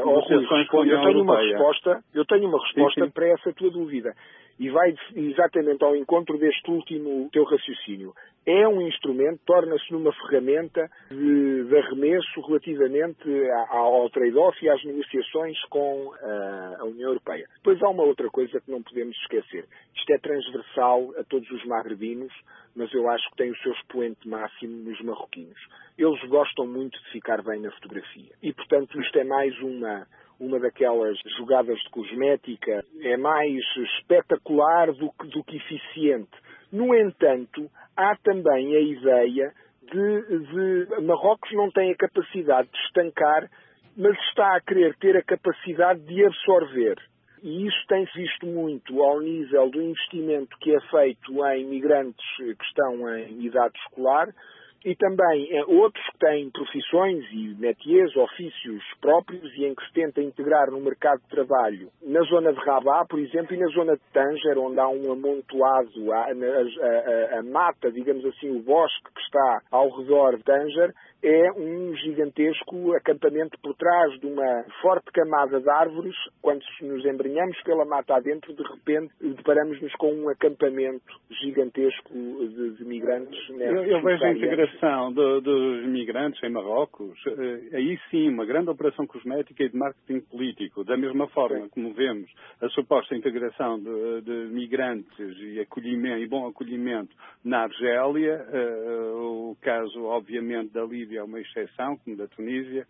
Eu tenho uma resposta para essa tua dúvida. E vai exatamente ao encontro deste último teu raciocínio. É um instrumento, torna-se numa ferramenta de arremesso relativamente ao trade-off e às negociações com a União Europeia. Depois há uma outra coisa que não podemos esquecer. Isto é transversal a todos os magrebinos, mas eu acho que tem o seu expoente máximo nos marroquinos. Eles gostam muito de ficar bem na fotografia. E, portanto, isto é mais uma daquelas jogadas de cosmética, é mais espetacular do que eficiente. No entanto, há também a ideia de Marrocos não tem a capacidade de estancar, mas está a querer ter a capacidade de absorver. E isso tem-se visto muito ao nível do investimento que é feito em migrantes que estão em idade escolar, e também outros que têm profissões e métiers, ofícios próprios, e em que se tenta integrar no mercado de trabalho. Na zona de Rabat, por exemplo, e na zona de Tanger, onde há um amontoado, a mata, digamos assim, o bosque que está ao redor de Tanger, é um gigantesco acampamento por trás de uma forte camada de árvores. Quando nos embrenhamos pela mata adentro, de repente deparamos-nos com um acampamento gigantesco de migrantes. Eu vejo a integração dos migrantes em Marrocos, aí sim, uma grande operação cosmética e de marketing político. Da mesma forma como vemos a suposta integração de migrantes e bom acolhimento na Argélia, o caso, obviamente, da Líbia é uma exceção, como da Tunísia,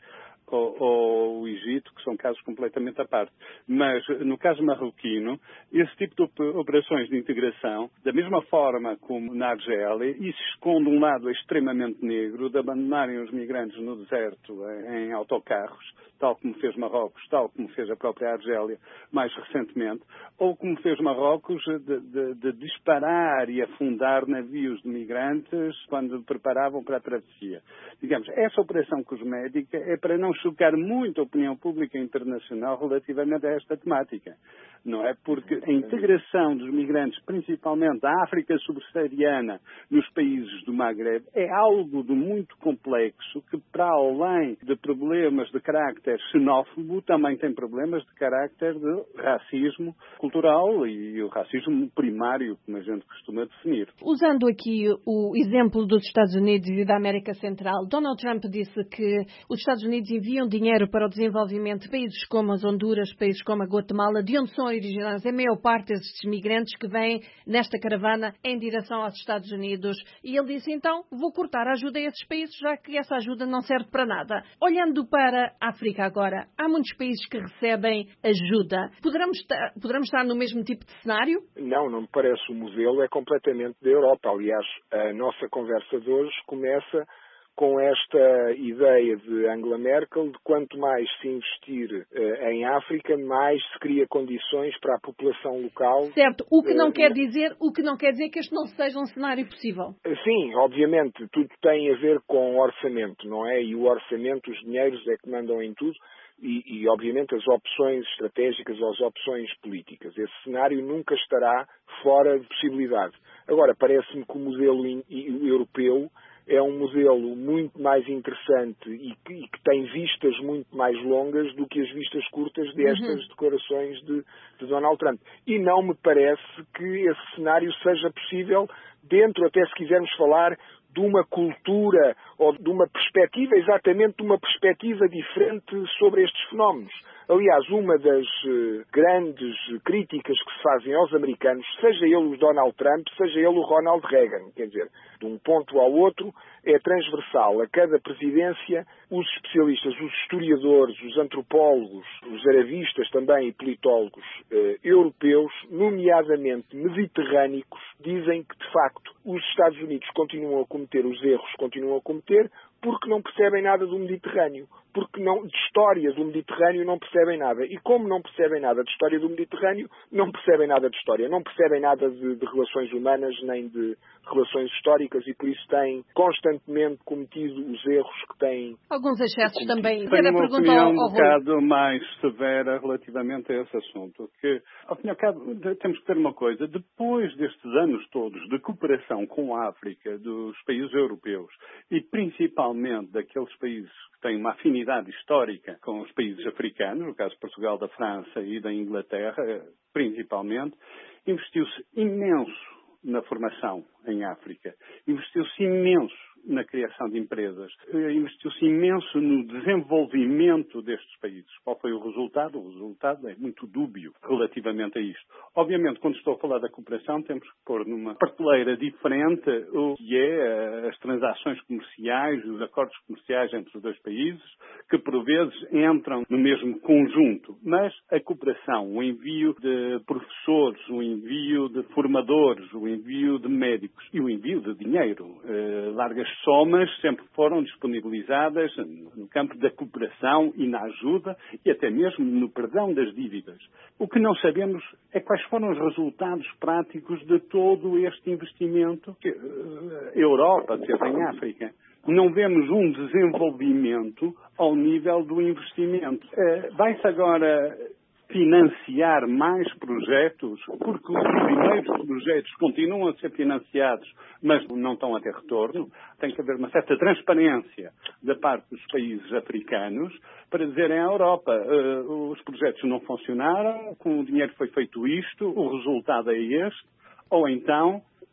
ou o Egito, que são casos completamente à parte. Mas, no caso marroquino, esse tipo de operações de integração, da mesma forma como na Argélia, e se esconde um lado extremamente negro de abandonarem os migrantes no deserto em autocarros, tal como fez Marrocos, tal como fez a própria Argélia mais recentemente, ou como fez Marrocos de disparar e afundar navios de migrantes quando preparavam para a travessia. Digamos, essa operação cosmética é para não chocar muito a opinião pública internacional relativamente a esta temática. Não é? Porque a integração dos migrantes, principalmente da África subsaariana, nos países do Magreb, é algo de muito complexo que, para além de problemas de carácter xenófobo, também tem problemas de carácter de racismo cultural e o racismo primário, como a gente costuma definir. Usando aqui o exemplo dos Estados Unidos e da América Central, Donald Trump disse que os Estados Unidos enviam dinheiro para o desenvolvimento de países como as Honduras, países como a Guatemala, de onde são originários a maior parte desses migrantes que vêm nesta caravana em direção aos Estados Unidos. E ele disse, então, vou cortar a ajuda a esses países, já que essa ajuda não serve para nada. Olhando para a África agora, há muitos países que recebem ajuda. Poderemos estar no mesmo tipo de cenário? Não me parece. O modelo é completamente da Europa. Aliás, a nossa conversa de hoje começa com esta ideia de Angela Merkel de quanto mais se investir em África, mais se cria condições para a população local. Certo, o que não quer dizer que este não seja um cenário possível. Sim, obviamente, tudo tem a ver com orçamento, não é? E o orçamento, os dinheiros é que mandam em tudo. E, obviamente, as opções estratégicas ou as opções políticas. Esse cenário nunca estará fora de possibilidade. Agora, parece-me que o modelo europeu é um modelo muito mais interessante e que tem vistas muito mais longas do que as vistas curtas destas declarações de Donald Trump. E não me parece que esse cenário seja possível dentro, até se quisermos falar, de uma cultura ou de uma perspectiva, exatamente de uma perspectiva diferente sobre estes fenómenos. Aliás, uma das grandes críticas que se fazem aos americanos, seja ele o Donald Trump, seja ele o Ronald Reagan, quer dizer, de um ponto ao outro, é transversal. A cada presidência, os especialistas, os historiadores, os antropólogos, os aravistas também e politólogos europeus, nomeadamente mediterrânicos, dizem que, de facto, os Estados Unidos continuam a cometer os erros, continuam a cometer, porque não percebem nada do Mediterrâneo. Porque de história do Mediterrâneo não percebem nada. E como não percebem nada de história do Mediterrâneo, não percebem nada de história. Não percebem nada de relações humanas, nem de relações históricas, e por isso têm constantemente cometido os erros que têm. Alguns excessos também. Tenho uma opinião um bocado mais severa relativamente a esse assunto. Que, ao fim e ao cabo, temos que ter uma coisa. Depois destes anos todos de cooperação com a África, dos países europeus, e principalmente daqueles países que têm uma afinidade histórica com os países africanos, no caso de Portugal, da França e da Inglaterra, principalmente, investiu-se imenso na formação em África, investiu-se imenso na criação de empresas, investiu-se imenso no desenvolvimento destes países. Qual foi o resultado? O resultado é muito dúbio relativamente a isto. Obviamente, quando estou a falar da cooperação, temos que pôr numa prateleira diferente o que é as transações comerciais, os acordos comerciais entre os dois países, que por vezes entram no mesmo conjunto. Mas a cooperação, o envio de professores, o envio de formadores, o envio de médicos e o envio de dinheiro, largas somas sempre foram disponibilizadas no campo da cooperação e na ajuda e até mesmo no perdão das dívidas. O que não sabemos é quais foram os resultados práticos de todo este investimento que a Europa teve em África. Não vemos um desenvolvimento ao nível do investimento. Vai-se agora financiar mais projetos, porque os primeiros projetos continuam a ser financiados, mas não estão a ter retorno. Tem que haver uma certa transparência da parte dos países africanos para dizerem à Europa, os projetos não funcionaram, com o dinheiro foi feito isto, o resultado é este, ou então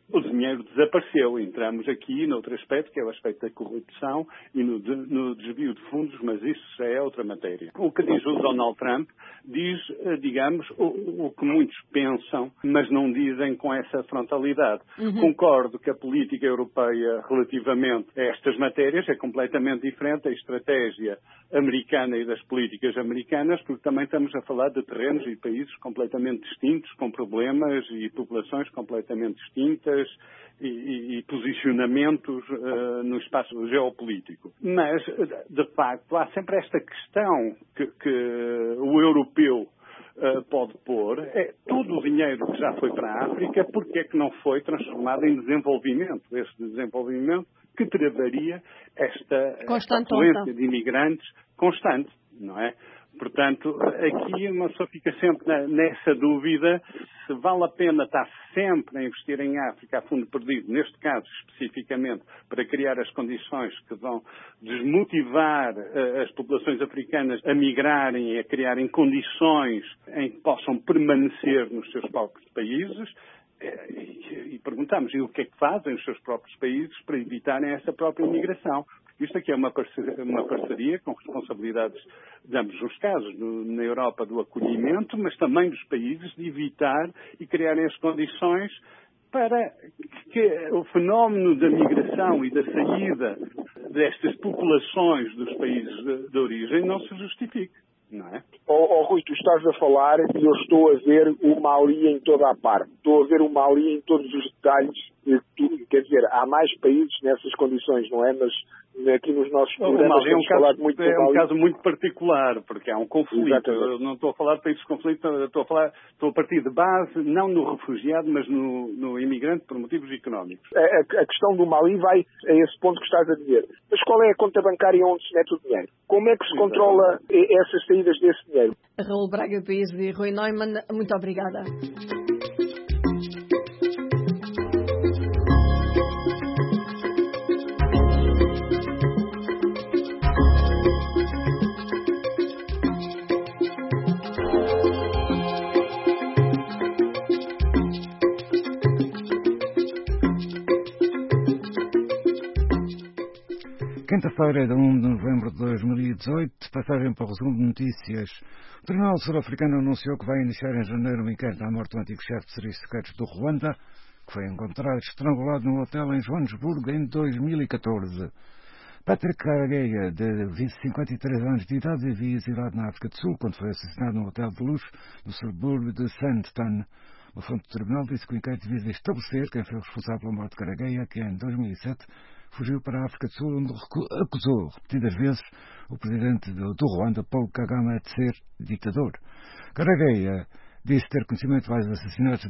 o dinheiro desapareceu. Entramos aqui noutro aspecto, que é o aspecto da corrupção e no desvio de fundos, mas isso já é outra matéria. O que diz o Donald Trump diz, digamos, o que muitos pensam, mas não dizem com essa frontalidade. Concordo que a política europeia relativamente a estas matérias é completamente diferente da estratégia americana e das políticas americanas, porque também estamos a falar de terrenos e países completamente distintos, com problemas e populações completamente distintas e posicionamentos no espaço geopolítico. Mas, de facto, há sempre esta questão que o europeu pode pôr, é todo o dinheiro que já foi para a África, porque é que não foi transformado em desenvolvimento? Esse desenvolvimento que travaria esta afluência de imigrantes constante, não é? Portanto, aqui uma pessoa fica sempre nessa dúvida se vale a pena estar sempre a investir em África a fundo perdido, neste caso especificamente, para criar as condições que vão desmotivar as populações africanas a migrarem e a criarem condições em que possam permanecer nos seus próprios países. E perguntamos, e o que é que fazem os seus próprios países para evitarem essa própria imigração? Isto aqui é uma parceria com responsabilidades de ambos os casos, na Europa do acolhimento, mas também dos países de evitar e criarem as condições para que o fenómeno da migração e da saída destas populações dos países de origem não se justifique. Não é? Rui, tu estás a falar e eu estou a ver o Mali em toda a parte. Estou a ver o Mali em todos os detalhes. Quer dizer, há mais países nessas condições, não é? Mas aqui nos nossos programas temos falado muito do Mali. É um caso muito particular, porque há um conflito. Exatamente. Eu não estou a falar de países de conflito, estou a partir de base, não no refugiado, mas no imigrante por motivos económicos. A questão do Mali vai a esse ponto que estás a dizer. Mas qual é a conta bancária onde se mete o dinheiro? Como é que se controla essas saídas desse dinheiro? Raul Braga Pires e Rui Neumann, muito obrigada. Quinta-feira, de 1 de novembro de 2018, passagem para o resumo de notícias. O Tribunal Sul-Africano anunciou que vai iniciar em janeiro um inquérito à morte do antigo chefe de serviços secretos do Ruanda, que foi encontrado estrangulado num hotel em Joanesburgo em 2014. Patrick Karegeya, de 53 anos de idade, havia exilado na África do Sul quando foi assassinado num hotel de luxo no subúrbio de Sandton. Uma fonte do tribunal disse que o inquérito visa estabelecer quem foi responsável pela morte de Karegeya, que em 2007 fugiu para a África do Sul, onde acusou repetidas vezes o presidente do Ruanda, Paul Kagame, de ser ditador. Karegeya disse ter conhecimento de vários assassinatos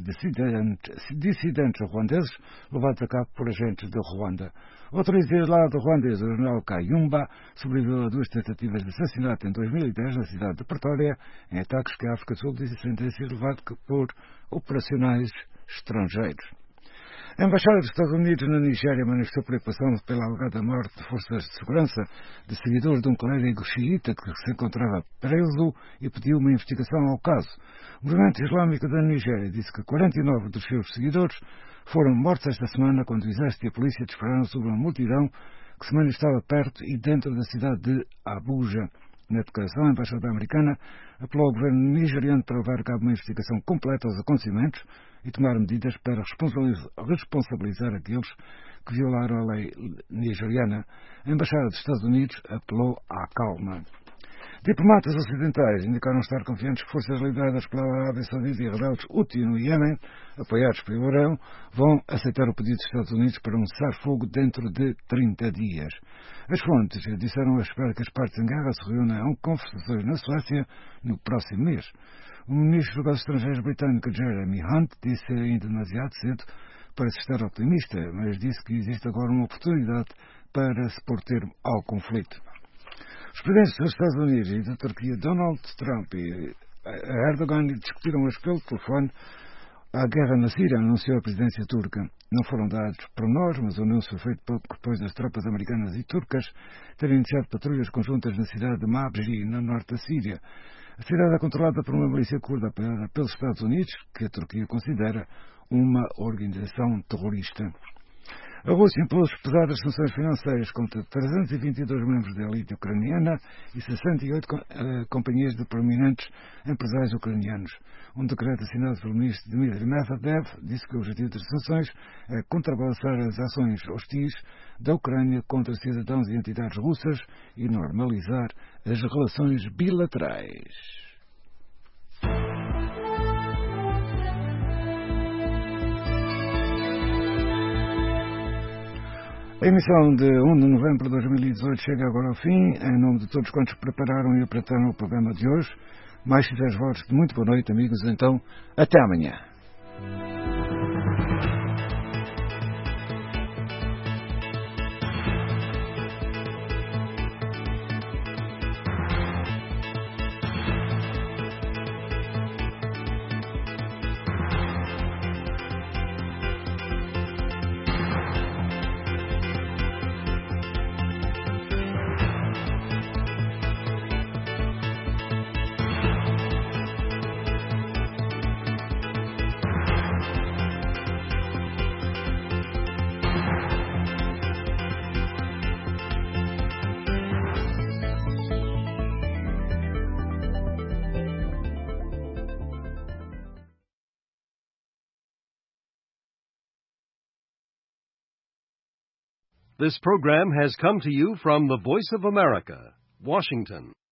de dissidentes ruandeses levados a cabo por agentes de Ruanda. Outro exilado ruandês, o general Kayumba, sobreviveu a 2 tentativas de assassinato em 2010 na cidade de Pretória, em ataques que a África do Sul disse ter sido levado por operacionais estrangeiros. A Embaixada dos Estados Unidos na Nigéria manifestou preocupação pela alegada morte de forças de segurança de seguidores de um clérigo xiita que se encontrava preso e pediu uma investigação ao caso. O movimento islâmico da Nigéria disse que 49 dos seus seguidores foram mortos esta semana quando o exército e a polícia dispararam sobre uma multidão que se manifestava perto e dentro da cidade de Abuja. Na declaração, a Embaixada Americana apelou ao governo nigeriano para levar a cabo uma investigação completa aos acontecimentos e tomar medidas para responsabilizar aqueles que violaram a lei nigeriana. A Embaixada dos Estados Unidos apelou à calma. Diplomatas ocidentais indicaram estar confiantes que forças lideradas pela Arábia Saudita e rebeldes Houthi no Iêmen, apoiados pelo Irão, vão aceitar o pedido dos Estados Unidos para um cessar-fogo dentro de 30 dias. As fontes disseram à espera que as partes em guerra se reúnam a conversações na Suécia no próximo mês. O ministro dos Negócios Estrangeiros britânico Jeremy Hunt disse ainda demasiado cedo para se estar otimista, mas disse que existe agora uma oportunidade para se pôr termo ao conflito. Os presidentes dos Estados Unidos e da Turquia, Donald Trump e Erdogan, discutiram hoje pelo telefone a guerra na Síria, anunciou a presidência turca. Não foram dados pormenores, mas o anúncio foi feito pouco depois das tropas americanas e turcas terem iniciado patrulhas conjuntas na cidade de Mabji, no norte da Síria. A cidade é controlada por uma milícia curda apoiada pelos Estados Unidos, que a Turquia considera uma organização terrorista. A Rússia impôs pesadas sanções financeiras contra 322 membros da elite ucraniana e 68 companhias de prominentes empresários ucranianos. Um decreto assinado pelo ministro Dmitry Medvedev disse que o objetivo das sanções é contrabalançar as ações hostis da Ucrânia contra cidadãos e entidades russas e normalizar as relações bilaterais. A emissão de 1 de novembro de 2018 chega agora ao fim. Em nome de todos quantos prepararam e apresentaram o programa de hoje, mais sinceros votos de muito boa noite, amigos. Então, até amanhã. This program has come to you from the Voice of America, Washington.